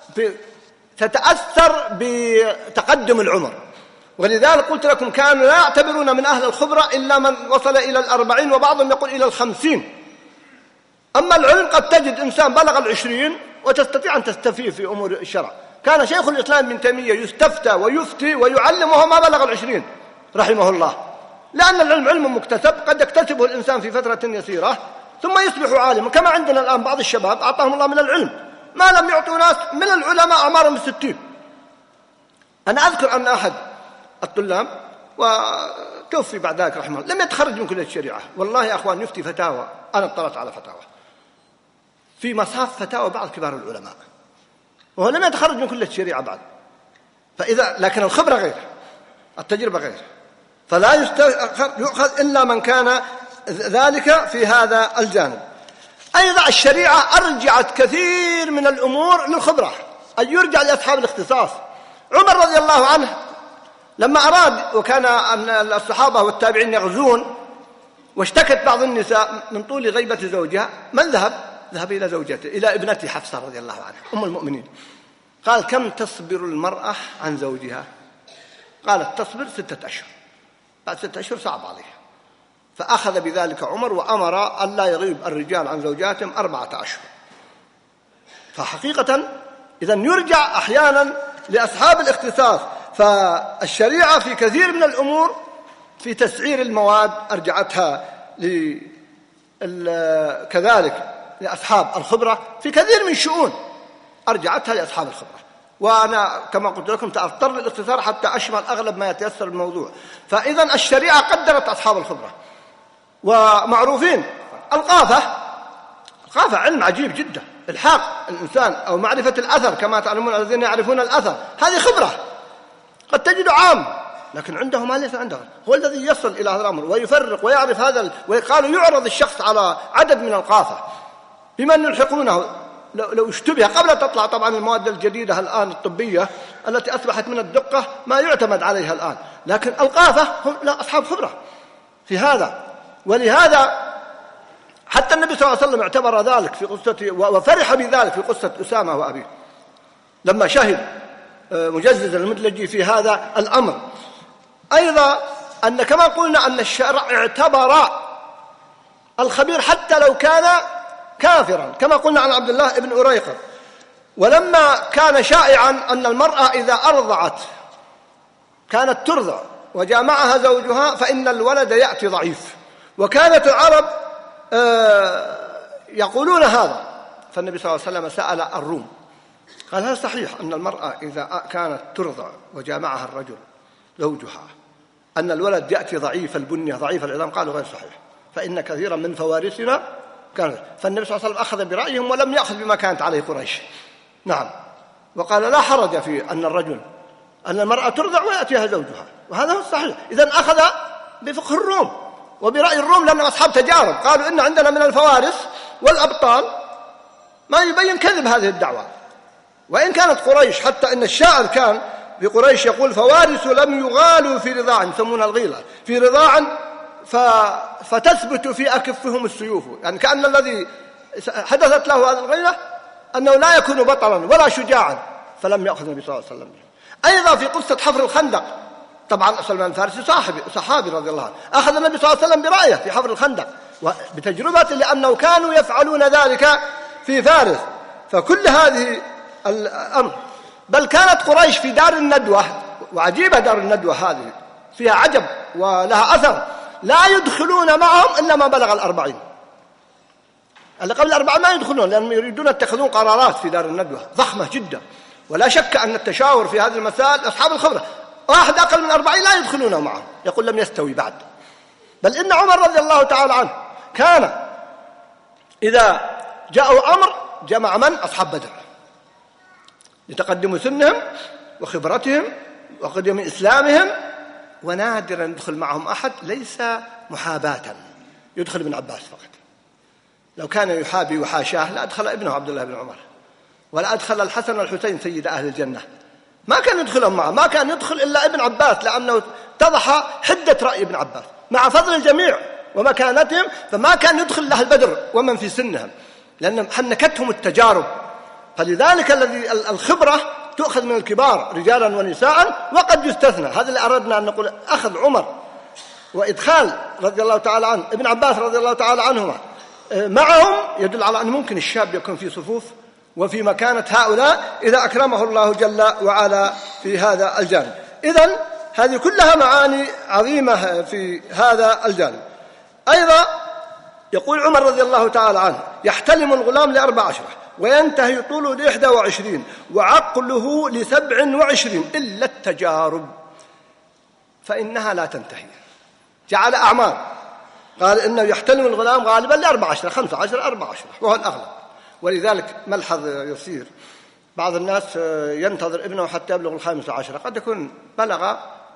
تتأثر بتقدم العمر. ولذلك قلت لكم كانوا لا يعتبرون من أهل الخبرة إلا من وصل إلى 40 وبعضهم يقول إلى 50. أما العلم قد تجد إنسان بلغ 20 وتستطيع أن تستفيد في أمور الشرع. كان شيخ الإسلام ابن تيمية يستفتى ويفتي ويعلم وهو ما بلغ 20 رحمه الله، لأن العلم علم مكتسب قد يكتسبه الإنسان في فترة يسيرة ثم يصبح عالما. كما عندنا الآن بعض الشباب أعطاهم الله من العلم ما لم يعطوا ناس من العلماء أعمارهم 60. أنا أذكر أن أحد الطلاب وتوفي بعد ذلك رحمه الله لم يتخرج من كلية الشريعة، والله يا أخوان يفتي فتاوى، أنا اطلعت على فتاوى في مصاف فتاوى بعض كبار العلماء وهو لم يتخرج من كلية الشريعة بعد. لكن الخبرة غير، التجربة غير، فلا يؤخذ إلا من كان ذلك في هذا الجانب. أيضا الشريعة أرجعت كثير من الأمور للخبرة، أن يرجع لأصحاب الاختصاص. عمر رضي الله عنه لما أراد، وكان الصحابة والتابعين يغزون، واشتكت بعض النساء من طول غيبة زوجها، من ذهب إلى زوجته، إلى ابنته حفصة رضي الله عنها أم المؤمنين. قال كم تصبر المرأة عن زوجها؟ قالت تصبر 6 أشهر، بعد 6 أشهر صعب عليها. فأخذ بذلك عمر وأمر أن لا يغيب الرجال عن زوجاتهم 4 أشهر. فحقيقة إذن يرجع أحيانا لأصحاب الاختصاص. فالشريعة في كثير من الأمور في تسعير المواد أرجعتها كذلك لأصحاب الخبرة، في كثير من شؤون أرجعتها لأصحاب الخبرة. وأنا كما قلت لكم سأضطر للاختصار حتى أشمل أغلب ما يتيسر الموضوع. فإذا الشريعة قدرت أصحاب الخبرة ومعروفين. القافة علم عجيب جدا، الحاق الإنسان أو معرفة الأثر، كما تعلمون الذين يعرفون الأثر هذه خبرة. قد تجد عام لكن عنده ما ليس عنده، هو الذي يصل إلى هذا الأمر ويفرق ويعرف هذا. وقالوا يعرض الشخص على عدد من القافة بمن يلحقونه لو اشتبه قبل تطلع طبعا المواد الجديدة الآن الطبية التي أصبحت من الدقة ما يعتمد عليها الآن، لكن القافة هم أصحاب خبرة في هذا. ولهذا حتى النبي صلى الله عليه وسلم اعتبر ذلك في قصته وفرح بذلك في قصة أسامة وأبيه لما شهد مجزز المدلجي في هذا الأمر. أيضا أن كما قلنا أن الشرع اعتبر الخبير حتى لو كان كافرا، كما قلنا عن عبد الله بن أريقط. ولما كان شائعا أن المرأة إذا أرضعت كانت ترضع وجامعها زوجها فإن الولد يأتي ضعيف، وكانت العرب يقولون هذا. فالنبي صلى الله عليه وسلم سأل الروم قال هل صحيح أن المرأة إذا كانت ترضع وجامعها الرجل زوجها أن الولد يأتي ضعيف البنية ضعيف العظام؟ قالوا غير صحيح، فإن كثيرا من فوارسنا كان. فالنبي صلى الله عليه وسلم أخذ برأيهم ولم يأخذ بما كانت عليه قريش. نعم، وقال لا حرج في أن المرأة ترضع ويأتيها زوجها، وهذا هو الصحيح. إذن أخذ بفقه الروم وبرأي الروم لأنهم أصحاب تجارب، قالوا إن عندنا من الفوارس والأبطال ما يبين كذب هذه الدعوة. وإن كانت قريش حتى إن الشاعر كان بقريش يقول فوارس لم يغالوا في رضاع، يسمون الغيلة في رضاع فتثبت في أكفهم السيوف، يعني كأن الذي حدثت له هذه الغيلة أنه لا يكون بطلا ولا شجاعا، فلم يأخذ النبي صلى الله عليه وسلم. أيضا في قصة حفر الخندق، طبعا سلمان الفارسي صحابي رضي الله عنه، أخذ النبي صلى الله عليه وسلم برأيه في حفر الخندق بتجربته، لأنه كانوا يفعلون ذلك في فارس. فكل هذه الأمر، بل كانت قريش في دار الندوة، وعجيبة دار الندوة هذه فيها عجب ولها أثر، لا يدخلون معهم إلا ما بلغ 40. اللي قبل 40 ما يدخلون، لأنهم يريدون يتخذون قرارات في دار الندوة ضخمة جدا. ولا شك أن التشاور في هذه المسائل أصحاب الخبرة. واحد أقل من 40 لا يدخلونه معهم، يقول لم يستوي بعد. بل إن عمر رضي الله تعالى عنه كان إذا جاءوا أمر جمع من؟ أصحاب بدر، لتقدم سنهم وخبرتهم وقدم إسلامهم. ونادرا يدخل معهم أحد ليس محاباة، يدخل ابن عباس فقط. لو كان يحابي وحاشاه لا أدخل ابنه عبد الله بن عمر، ولا أدخل الحسن والحسين سيد أهل الجنة، ما كان يدخلهم معه. ما كان يدخل إلا ابن عباس، لأنه اتضح حدة رأي ابن عباس مع فضل الجميع ومكانتهم، فما كان يدخل أهل بدر ومن في سنهم، لأن حنكتهم التجارب. فلذلك الذي الخبرة تؤخذ من الكبار رجالا ونساء، وقد يستثنى. هذا اللي أردنا أن نقول. أخذ عمر وإدخال رضي الله تعالى عنه ابن عباس رضي الله تعالى عنهما معهم يدل على أن ممكن الشاب يكون في صفوف وفي مكانة هؤلاء إذا أكرمه الله جل وعلا في هذا الجانب. إذن هذه كلها معاني عظيمة في هذا الجانب. أيضا يقول عمر رضي الله تعالى عنه: يحتلم الغلام ل14 وينتهي طوله ل21 وعقله ل27 إلا التجارب فإنها لا تنتهي. جعل أعمار، قال إنه يحتلم الغلام غالبا ل14 15 14 وهو الأغلب. ولذلك ملحظ يصير بعض الناس ينتظر ابنه حتى يبلغ 15، قد يكون بلغ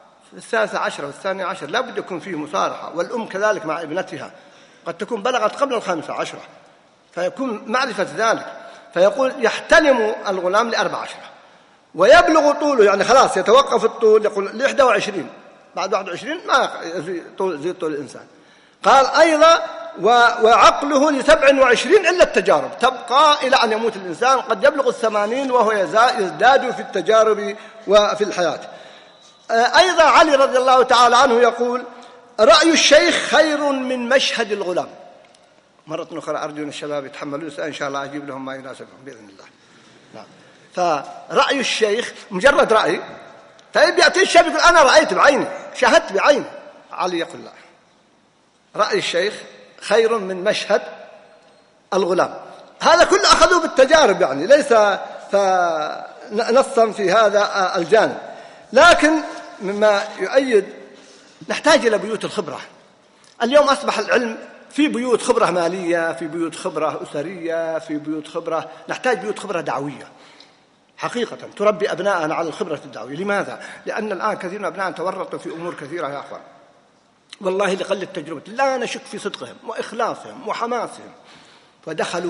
13 و12، لا بد يكون فيه مصارحة. والأم كذلك مع ابنتها قد تكون بلغت قبل 15، فيكون معرفة ذلك. فيقول يحتلم الغلام ل14 ويبلغ طوله، يعني خلاص يتوقف الطول، يقول ل21، بعد 21 ما يزيد طول الإنسان. قال أيضا وعقله ل27 إلا التجارب، تبقى إلى أن يموت الإنسان، قد يبلغ 80 وهو يزداد في التجارب وفي الحياة. أيضا علي رضي الله تعالى عنه يقول: رأي الشيخ خير من مشهد الغلام. مرة أخرى أرجو أن الشباب يتحملون، إن شاء الله أجيب لهم ما يناسبهم بإذن الله. نعم. فرأي الشيخ مجرد رأي، طيب يأتي الشاب يقول أنا رأيت بعيني، شاهدت بعيني. علي يقول لا، رأي الشيخ خير من مشهد الغلام. هذا كله أخذوه بالتجارب، يعني ليس نصا في هذا الجانب. لكن مما يؤيد نحتاج إلى بيوت الخبرة. اليوم أصبح العلم في بيوت خبرة مالية، في بيوت خبرة أسرية، في بيوت خبرة. نحتاج بيوت خبرة دعوية حقيقة تربي أبناءنا على الخبرة الدعوية. لماذا؟ لأن الآن كثير من أبنائنا تورطوا في أمور كثيرة يا أخوان، والله لقلة تجربة، لا نشك في صدقهم وإخلاصهم وحماسهم، فدخلوا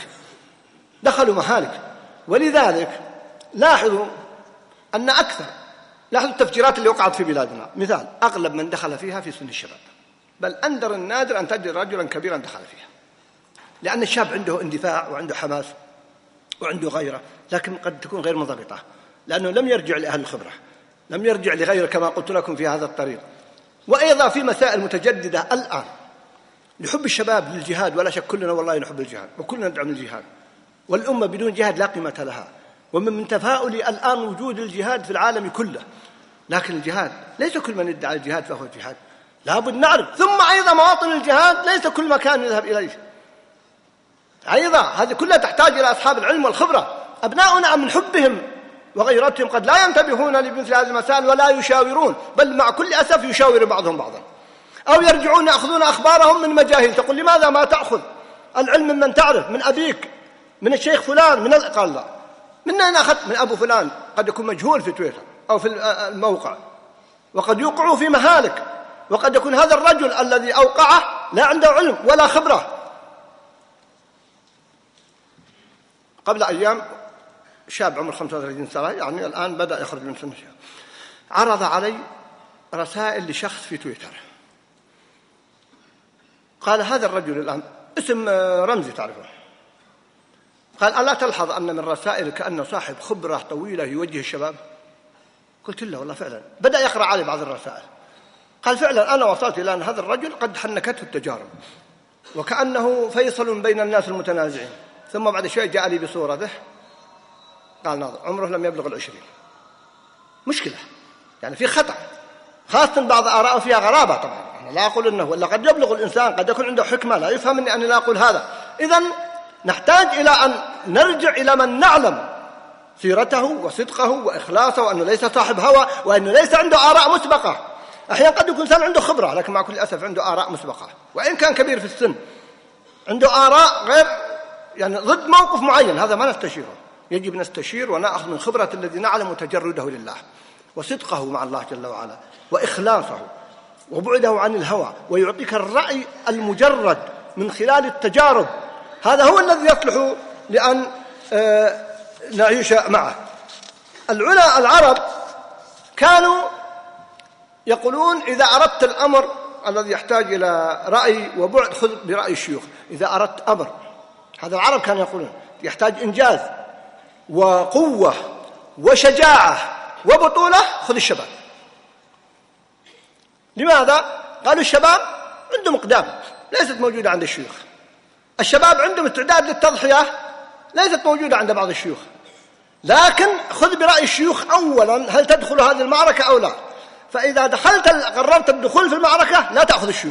مهالك. ولذلك لاحظوا أن لاحظوا التفجيرات اللي وقعت في بلادنا. مثال: أغلب من دخل فيها في سن الشباب، بل أندر النادر أن تجد رجلا كبيرا دخل فيها، لأن الشاب عنده اندفاع وعنده حماس وعنده غيرة، لكن قد تكون غير منضبطة، لأنه لم يرجع لأهل الخبرة، لم يرجع لغيره كما قلت لكم في هذا الطريق. وأيضا في مسائل متجددة الآن لحب الشباب للجهاد، ولا شك كلنا والله نحب الجهاد وكلنا ندعم الجهاد، والأمة بدون جهاد لا قيمة لها. ومن تفاؤلي الآن وجود الجهاد في العالم كله، لكن الجهاد ليس كل من يدعي الجهاد فهو الجهاد، لابد نعرف. ثم أيضا مواطن الجهاد ليس كل مكان يذهب إليه، أيضا هذه كلها تحتاج إلى أصحاب العلم والخبرة. أبناؤنا من حبهم وغيرتهم قد لا ينتبهون لمثل هذه المسائل ولا يشاورون، بل مع كل أسف يشاور بعضهم بعضا، أو يرجعون يأخذون أخبارهم من مجاهيل. تقول لماذا ما تأخذ العلم من تعرف، من أبيك، من الشيخ فلان، قال لا، من أين أخذت؟ من أبو فلان. قد يكون مجهول في تويتر أو في الموقع، وقد يوقعوا في مهالك، وقد يكون هذا الرجل الذي أوقعه لا عنده علم ولا خبرة. قبل أيام شاب عمر 35 سنة، يعني الآن بدأ يخرج من سن الشباب، عرض علي رسائل لشخص في تويتر. قال هذا الرجل الآن اسم رمزي تعرفه، قال ألا تلحظ أن من رسائل كأنه صاحب خبرة طويلة يوجه الشباب؟ قلت له والله فعلا. بدأ يقرأ علي بعض الرسائل، قال فعلا أنا وصلت إلى أن هذا الرجل قد حنكته التجارب وكأنه فيصل بين الناس المتنازعين. ثم بعد شوي جاء لي بصورته، قال ناظر عمره لم يبلغ 20. مشكلة، يعني في خطأ، خاصة بعض آراءه فيها غرابة طبعا، أنا لا أقول أنه، ولا قد يبلغ الإنسان، قد يكون عنده حكمة لا يفهم أني لا أقول هذا. إذن نحتاج إلى أن نرجع إلى من نعلم سيرته وصدقه وإخلاصه، وأنه ليس صاحب هوى، وأنه ليس عنده آراء مسبقة. أحيانا قد يكون إنسان عنده خبرة لكن مع كل أسف عنده آراء مسبقة، وإن كان كبير في السن عنده آراء غير يعني ضد موقف معين، هذا ما نستشيره. يجب نستشير ونأخذ من خبرة الذي نعلم تجرده لله وصدقه مع الله جل وعلا وإخلاصه وبعده عن الهوى، ويعطيك الرأي المجرد من خلال التجارب. هذا هو الذي يصلح لأن نعيش معه. العرب كانوا يقولون إذا أردت الأمر الذي يحتاج إلى رأي وبعد خذ برأي الشيوخ. إذا أردت أمر، هذا العرب كانوا يقولون يحتاج إنجاز وقوة وشجاعة وبطولة، خذ الشباب. لماذا؟ قالوا الشباب عندهم أقدام ليست موجودة عند الشيوخ، الشباب عندهم استعداد للتضحية ليست موجودة عند بعض الشيوخ، لكن خذ برأي الشيوخ أولا هل تدخل هذه المعركة أو لا. فإذا قررت الدخول في المعركة لا تأخذ الشيوخ،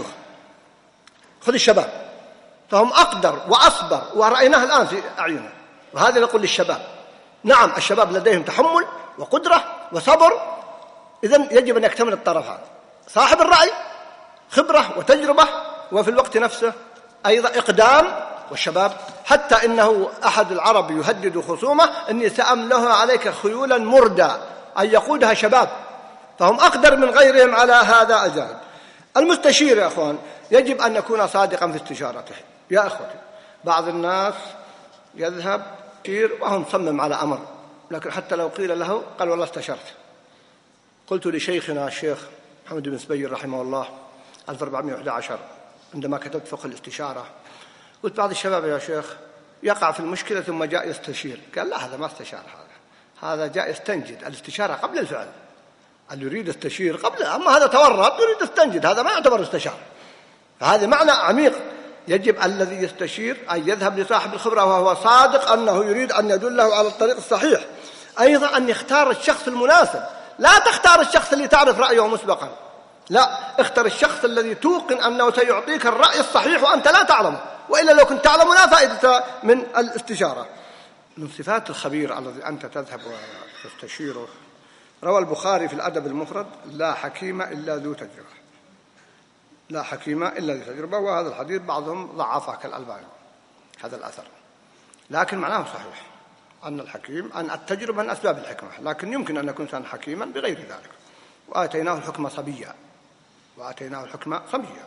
خذ الشباب، فهم أقدر وأصبر، ورأيناه الآن في أعيننا. وهذا نقول للشباب، نعم الشباب لديهم تحمل وقدرة وصبر، إذن يجب أن يكتمل الطرفان، صاحب الرأي خبرة وتجربة، وفي الوقت نفسه أيضا إقدام. والشباب حتى إنه أحد العرب يهدد خصومه إني سأمله عليك خيولا مردى، أن يقودها شباب، فهم أقدر من غيرهم على هذا الجانب. المستشير يا أخوان يجب أن يكون صادقا في استشارته. يا أخوتي بعض الناس يذهب كثير وهم مصمم على أمر، لكن حتى لو قيل له قال والله استشرت. قلت لشيخنا الشيخ محمد بن سبير رحمه الله 1411 عندما كتبت فقه الاستشارة، قلت بعض الشباب يا شيخ يقع في المشكلة ثم جاء يستشير. قال لا هذا ما استشار، هذا جاء يستنجد. الاستشارة قبل الفعل، اللي يريد يستشير قبل، أما هذا تورط يريد يستنجد، هذا ما يعتبر استشارة. فهذا معنى عميق. يجب الذي يستشير أن يذهب لصاحب الخبرة وهو صادق أنه يريد أن يدله على الطريق الصحيح. أيضا أن يختار الشخص المناسب، لا تختار الشخص اللي تعرف رأيه مسبقا، لا، اختر الشخص الذي توقن أنه سيعطيك الرأي الصحيح وأنت لا تعلمه، وإلا لو كنت تعلم لا فائدة من الاستشارة. من صفات الخبير الذي أنت تذهب وتستشيره، روى البخاري في الأدب المفرد لا حكيم إلا ذو تجربة، لا حكيم إلا ذو تجربة. وهذا الحديث بعضهم ضعفه كالألباني هذا الأثر، لكن معناه صحيح أن الحكيم أن التجربة من أسباب الحكمة، لكن يمكن أن يكون إنسان حكيما بغير ذلك. وآتيناه الحكمة صبيا، وآتيناه الحكمة صبيا.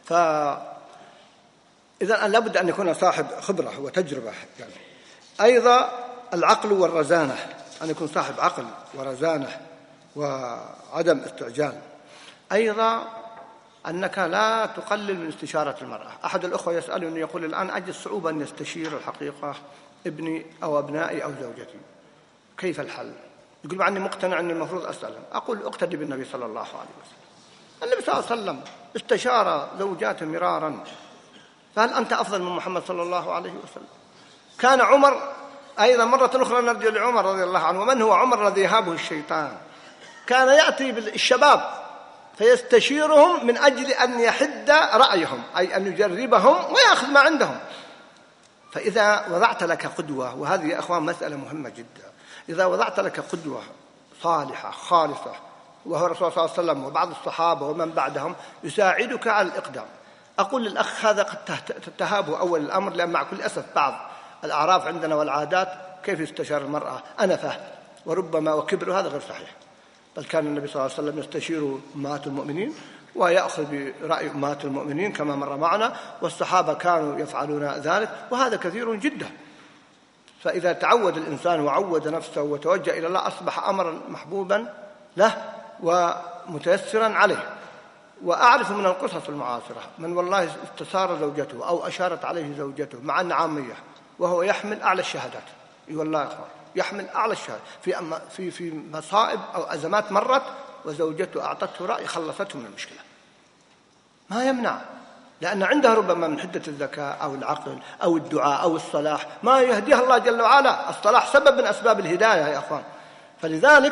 فإذا لابد أن يكون صاحب خبرة وتجربة يعني. أيضا العقل والرزانة، أن يكون صاحب عقل ورزانة وعدم استعجال. أيضا أنك لا تقلل من استشارة المرأة. أحد الأخوة يسألني يقول الآن أجد صعوبة أن يستشير الحقيقة ابني أو أبنائي أو زوجتي، كيف الحل؟ يقول مع أني مقتنع أن المفروض أسألهم. أقول اقتدي بالنبي صلى الله عليه وسلم. النبي صلى الله عليه وسلم استشار زوجاته مرارا، فهل أنت أفضل من محمد صلى الله عليه وسلم؟ كان عمر أيضا مرة أخرى نرجع لعمر رضي الله عنه. ومن هو عمر الذي يهابه الشيطان؟ كان يأتي بالشباب فيستشيرهم من أجل أن يحد رأيهم، أي أن يجربهم ويأخذ ما عندهم. فإذا وضعت لك قدوة، وهذه يا أخوان مسألة مهمة جدا، إذا وضعت لك قدوة صالحة خالصة وهو الرسول صلى الله عليه وسلم وبعض الصحابة ومن بعدهم يساعدك على الإقدام. أقول للأخ هذا قد تهابه أول الأمر، لأن مع كل أسف بعض الأعراف عندنا والعادات كيف يستشار المرأة أنفة وربما وكبر، وهذا غير صحيح. بل كان النبي صلى الله عليه وسلم يستشير أمهات المؤمنين ويأخذ برأي أمهات المؤمنين كما مر معنا، والصحابة كانوا يفعلون ذلك، وهذا كثير جدا. فإذا تعود الإنسان وعود نفسه وتوجه إلى الله أصبح أمرا محبوبا له ومتيسرا عليه. وأعرف من القصص المعاصرة من والله استشار زوجته أو أشارت عليه زوجته مع النعامية وهو يحمل أعلى الشهادات، والله يا أخوان يحمل أعلى الشهادات في مصائب أو أزمات مرت وزوجته أعطته رأي خلصته من المشكلة. ما يمنع، لأن عندها ربما من حدة الذكاء أو العقل أو الدعاء أو الصلاح ما يهديها الله جل وعلا. الصلاح سبب من أسباب الهداية يا أخوان. فلذلك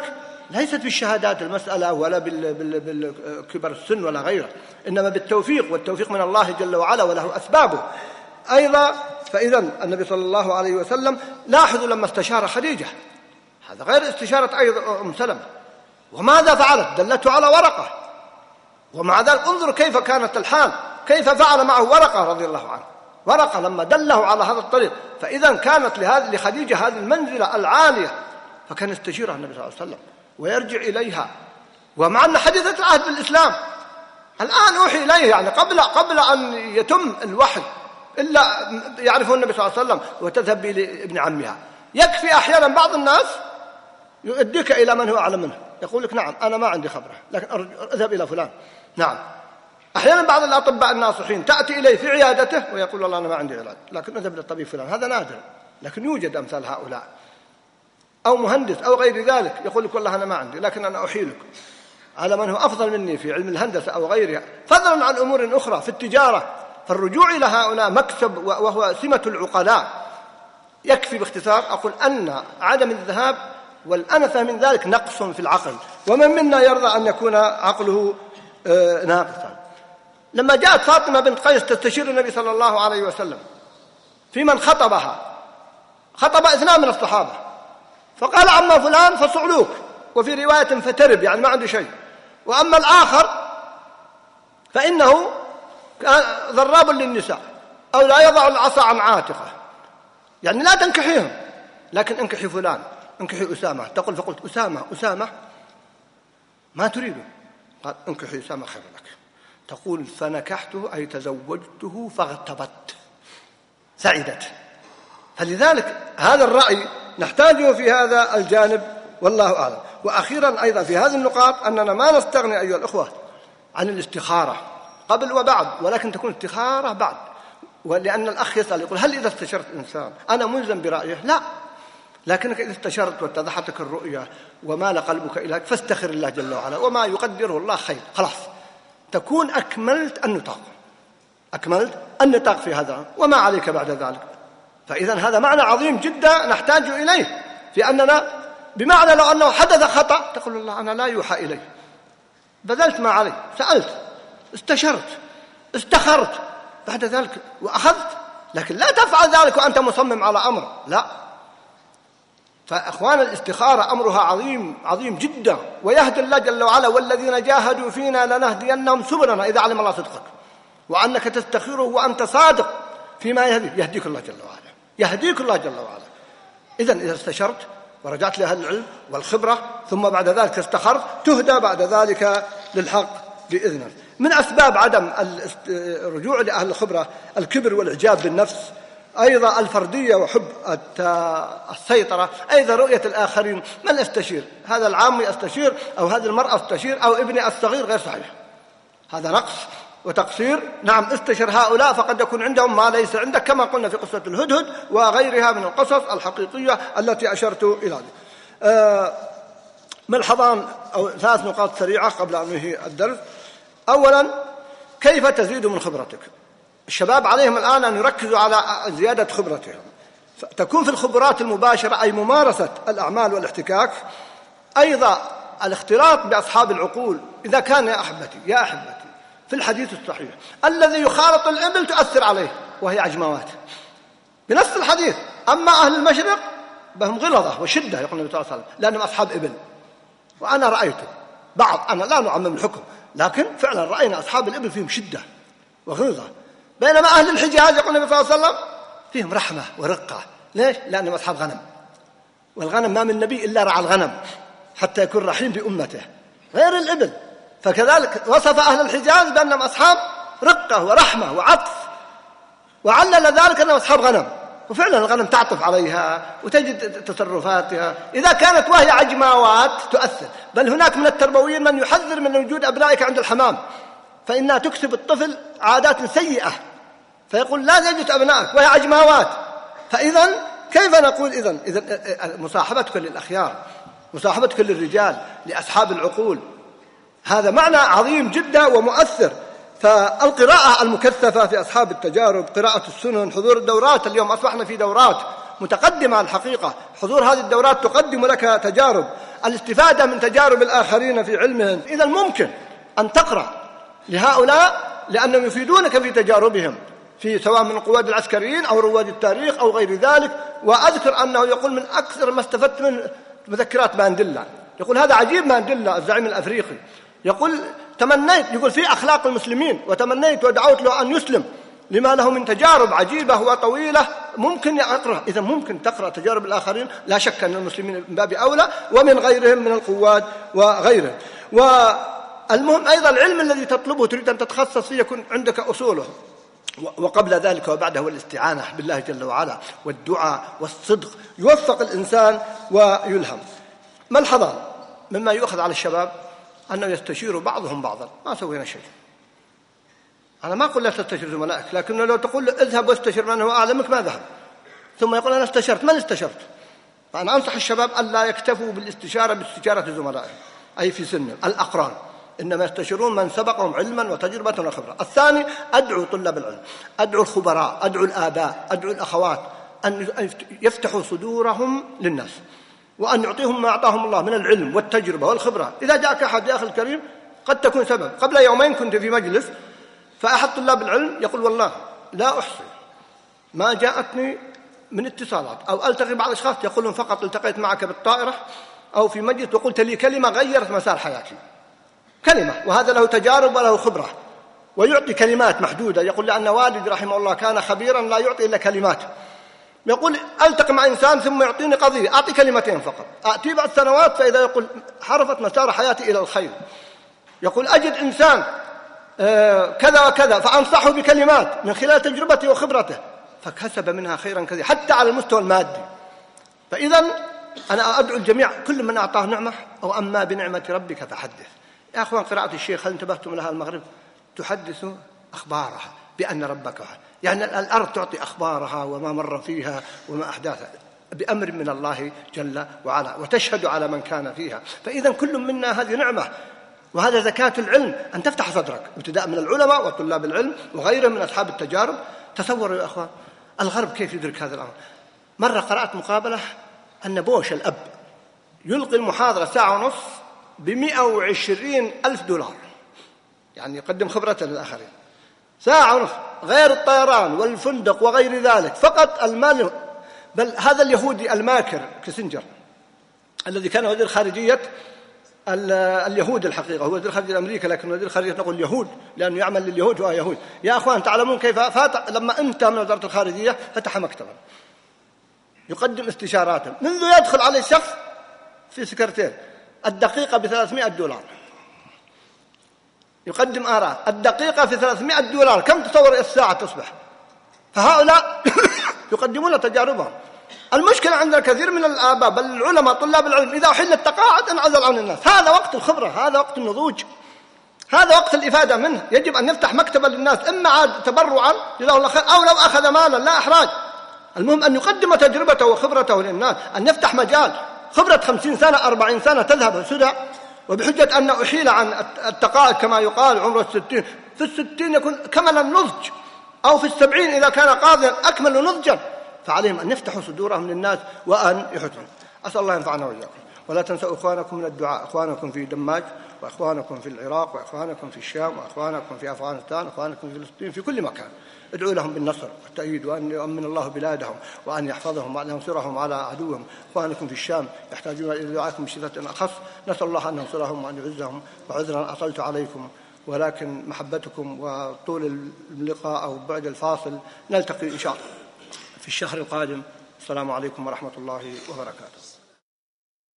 ليست بالشهادات المسألة ولا بالكبر السن ولا غيره، إنما بالتوفيق، والتوفيق من الله جل وعلا وله أسبابه أيضا. فإذا النبي صلى الله عليه وسلم لاحظوا لما استشار خديجة، هذا غير استشارة أيضا أم سلمة، وماذا فعلت؟ دلته على ورقة، ومع ذلك انظر كيف كانت الحال، كيف فعل معه ورقة رضي الله عنه. ورقة لما دله على هذا الطريق، فإذا كانت لخديجة هذه المنزلة العالية، فكان يستشيرها النبي صلى الله عليه وسلم ويرجع إليها، ومع أن حديثة العهد بالإسلام الآن أوحي إليه، يعني قبل أن يتم الوحي إلا يعرفه النبي صلى الله عليه وسلم، وتذهب لابن عمها. يكفي أحيانا بعض الناس يؤديك إلى من هو أعلم منه، يقول لك نعم أنا ما عندي خبرة لكن أذهب إلى فلان. نعم أحيانا بعض الأطباء الناصحين تأتي إليه في عيادته ويقول والله أنا ما عندي علاج لكن أذهب للطبيب فلان، هذا نادر لكن يوجد أمثال هؤلاء. أو مهندس أو غير ذلك يقول لك والله أنا ما عندي لكن أنا أحيلك على من هو أفضل مني في علم الهندسة أو غيرها، فضلا عن أمور أخرى في التجارة. فالرجوع إلى هؤلاء مكسب وهو سمة العقلاء. يكفي باختصار أقول أن عدم الذهاب والأنفة من ذلك نقص في العقل، ومن منا يرضى أن يكون عقله ناقصا. لما جاءت فاطمة بنت قيس تستشير النبي صلى الله عليه وسلم في من خطبها، خطب 2 من الصحابة، فقال أما فلان فصعلوك، وفي رواية فترب يعني ما عنده شيء، وأما الآخر فإنه ضراب للنساء أو لا يضع العصا عن عاتقه، يعني لا تنكحيهم لكن انكحي فلان، انكحي أسامة. تقول فقلت أسامة ما تريده؟ قال انكحي أسامة خير لك. تقول فنكحته أي تزوجته فاغتبت سعدت. فلذلك هذا الرأي نحتاجه في هذا الجانب والله أعلم. وأخيرا أيضا في هذه النقاط أننا ما نستغني أيها الأخوة عن الاستخارة قبل وبعد، ولكن تكون استخارة بعد. ولأن الأخ يسأل يقول هل إذا استشرت إنسان أنا ملزم برأيه؟ لا، لكنك إذا استشرت واتضحتك الرؤية ومال قلبك إليك فاستخر الله جل وعلا، وما يقدره الله خير، خلاص تكون أكملت النطاق في هذا، وما عليك بعد ذلك. فإذا هذا معنى عظيم جدا نحتاج إليه، في أننا بمعنى لو أنه حدث خطأ تقول الله أنا لا يوحى إلي، بذلت ما علي، سألت، استشرت، استخرت، بعد ذلك وأخذت، لكن لا تفعل ذلك وأنت مصمم على أمر، لا. فأخوان الاستخارة أمرها عظيم جدا، ويهدي الله جل وعلا والذين جاهدوا فينا لنهدينهم سبلنا إذا علم الله صدقك، وأنك تستخيره وأنت صادق فيما يهديك الله جل وعلا. إذا استشرت ورجعت لأهل العلم والخبرة ثم بعد ذلك استخرت تهدى بعد ذلك للحق بإذن الله. من أسباب عدم الرجوع لأهل الخبرة الكبر والإعجاب بالنفس، أيضا الفردية وحب السيطرة، أيضا رؤية الآخرين. من أستشير؟ هذا العامي أستشير أو هذه المرأة أستشير أو ابني الصغير، غير صحيح، هذا نقص وتقصير. نعم استشر هؤلاء فقد يكون عندهم ما ليس عندك، كما قلنا في قصة الهدهد وغيرها من القصص الحقيقية التي أشرت إلى ذلك. ملحظان أو 3 نقاط سريعة قبل أن ننهي الدرس. أولا كيف تزيد من خبرتك؟ الشباب عليهم الآن أن يركزوا على زيادة خبرتهم، تكون في الخبرات المباشرة أي ممارسة الأعمال والاحتكاك، أيضا الاختلاط بأصحاب العقول. إذا كان يا أحبتي في الحديث الصحيح الذي يخالط الإبل تؤثر عليه وهي عجموات بنفس الحديث، أما أهل المشرق بهم غلظة وشدة يقول النبي صلى الله عليه وسلم لأنهم أصحاب إبل، وأنا رأيته بعض، أنا لا نعمم الحكم، لكن فعلا رأينا أصحاب الإبل فيهم شدة وغلظة، بينما أهل الحجاز يقول النبي صلى الله عليه وسلم فيهم رحمة ورقة. ليش؟ لأنهم أصحاب غنم، والغنم ما من نبي إلا رعى الغنم حتى يكون رحيم بأمته غير الإبل. فكذلك وصف أهل الحجاز بأنهم أصحاب رقة ورحمة وعطف، وعلل ذلك أنهم أصحاب غنم، وفعلا الغنم تعطف عليها وتجد تصرفاتها. إذا كانت وهي عجماوات تؤثر، بل هناك من التربويين من يحذر من وجود أبنائك عند الحمام، فإنها تكسب الطفل عادات سيئة، فيقول لا تجد أبنائك وهي عجماوات. فإذا كيف نقول إذن مصاحبتك للأخيار، مصاحبتك للرجال، لأصحاب العقول، هذا معنى عظيم جدا ومؤثر. فالقراءة المكثفة في أصحاب التجارب، قراءة السنن، حضور الدورات، اليوم أصبحنا في دورات متقدمة الحقيقة، حضور هذه الدورات تقدم لك تجارب، الاستفادة من تجارب الآخرين في علمهم. إذا ممكن أن تقرأ لهؤلاء لأنهم يفيدونك في تجاربهم، في سواء من القواد العسكريين أو رواد التاريخ أو غير ذلك. وأذكر أنه يقول من أكثر ما استفدت من مذكرات مانديلا، يقول هذا عجيب مانديلا الزعيم الأفريقي، يقول تمنيت، يقول في أخلاق المسلمين وتمنيت ودعوت له أن يسلم لما له من تجارب عجيبة وطويلة ممكن يقرأ. إذا ممكن تقرأ تجارب الآخرين، لا شك أن المسلمين من باب أولى ومن غيرهم من القواد وغيره. والمهم أيضا العلم الذي تطلبه تريد أن تتخصص فيه يكون عندك أصوله، وقبل ذلك وبعده هو الاستعانة بالله جل وعلا والدعاء والصدق، يوفق الإنسان ويلهم. ملحظان مما يؤخذ على الشباب أنه يستشير بعضهم بعضا، ما سوينا شيء. أنا ما أقول لا تستشير زملائك، لكن لو تقول له اذهب واستشير من هو أعلمك ما ذهب، ثم يقول أنا استشرت، من استشرت؟ فأنا أنصح الشباب ألا يكتفوا بالاستشارة باستشارة زملائهم أي في سنهم الأقران، إنما يستشيرون من سبقهم علما وتجربة وخبرة. الثاني أدعو طلاب العلم، أدعو الخبراء، أدعو الآباء، أدعو الأخوات أن يفتحوا صدورهم للناس، وأن يعطيهم ما أعطاهم الله من العلم والتجربة والخبرة. إذا جاءك أحد يا أخي الكريم قد تكون سبب. قبل يومين كنت في مجلس فأحد طلاب العلم يقول والله لا أحصي ما جاءتني من اتصالات أو ألتقي بعض الأشخاص يقولون فقط التقيت معك بالطائرة أو في مجلس وقلت لي كلمة غيرت مسار حياتي، كلمة، وهذا له تجارب وله خبرة ويعطي كلمات محدودة. يقول لأن والدي رحمه الله كان خبيرا لا يعطي إلا كلمات. يقول ألتقي مع إنسان ثم يعطيني قضية أعطي كلمتين فقط، أتي بعد سنوات فإذا يقول حرفت مسار حياتي إلى الخير. يقول أجد إنسان كذا وكذا فأنصحه بكلمات من خلال تجربته وخبرته فكسب منها خيرا كثيرا حتى على المستوى المادي. فإذا أنا أدعو الجميع كل من أعطاه نعمة أو أما بنعمة ربك فحدث. يا أخوان قراءة الشيخ هل انتبهتم لها المغرب تحدث أخبارها بأن ربك واحد، يعني الأرض تعطي أخبارها وما مر فيها وما أحداثها بأمر من الله جل وعلا، وتشهد على من كان فيها. فإذا كل منا هذه نعمة، وهذا زكاة العلم أن تفتح صدرك ابتداء من العلماء وطلاب العلم وغيرهم من أصحاب التجارب. تصوروا يا أخوان الغرب كيف يدرك هذا الأمر. مرة قرأت مقابلة أن بوش الأب يلقي المحاضرة ساعة ونصف $120,000، يعني يقدم خبرته للآخرين، ساعة ونصف غير الطيران والفندق وغير ذلك، فقط المال. بل هذا اليهودي الماكر كيسنجر الذي كان وزير خارجية اليهود، الحقيقة هو وزير خارجية أمريكا لكن وزير خارجية نقول يهود لأنه يعمل لليهود وهو يهود. يا أخوان تعلمون كيف لما انتهى من وزارة الخارجية فتح مكتبا يقدم استشاراته، منذ يدخل عليه شخص في سكرتير الدقيقة $300 يقدم آراء، الدقيقة في $300 كم تصور الساعة تصبح؟ فهؤلاء يقدمون تجاربهم. المشكلة عند الكثير من الآباء بل العلماء طلاب العلم إذا حل التقاعد انعزل عن الناس. هذا وقت الخبرة، هذا وقت النضوج، هذا وقت الإفادة منه. يجب أن يفتح مكتبا للناس إما عاد تبرعا جزاه الله خير أو لو أخذ مالا لا إحراج. المهم أن يقدم تجربته وخبرته للناس، أن يفتح مجال. خبرة 50 سنة 40 سنة تذهب سدى، وبحجة أن أحيل عن التقاعد كما يقال عمره 60، في 60 يكون كمل النضج، أو في 70 إذا كان قاضيا أكمل نضجا. فعليهم أن يفتحوا صدورهم للناس وأن يحسنوا. أسأل الله ينفعنا وإياكم. ولا تنسوا إخوانكم من الدعاء، إخوانكم في دماج وإخوانكم في العراق وإخوانكم في الشام وإخوانكم في أفغانستان وإخوانكم في فلسطين في كل مكان. ادعوا لهم بالنصر والتأييد وأن يؤمن الله بلادهم وأن يحفظهم وأن ينصرهم على عدوهم. إخوانكم في الشام يحتاجون إلى دعائكم بصفة أخص. نسأل الله أن ينصرهم وأن يعزهم. وعذرا أطلت عليكم، ولكن محبتكم وطول اللقاء أو بعد الفاصل نلتقي إن شاء الله في الشهر القادم. السلام عليكم ورحمة الله وبركاته.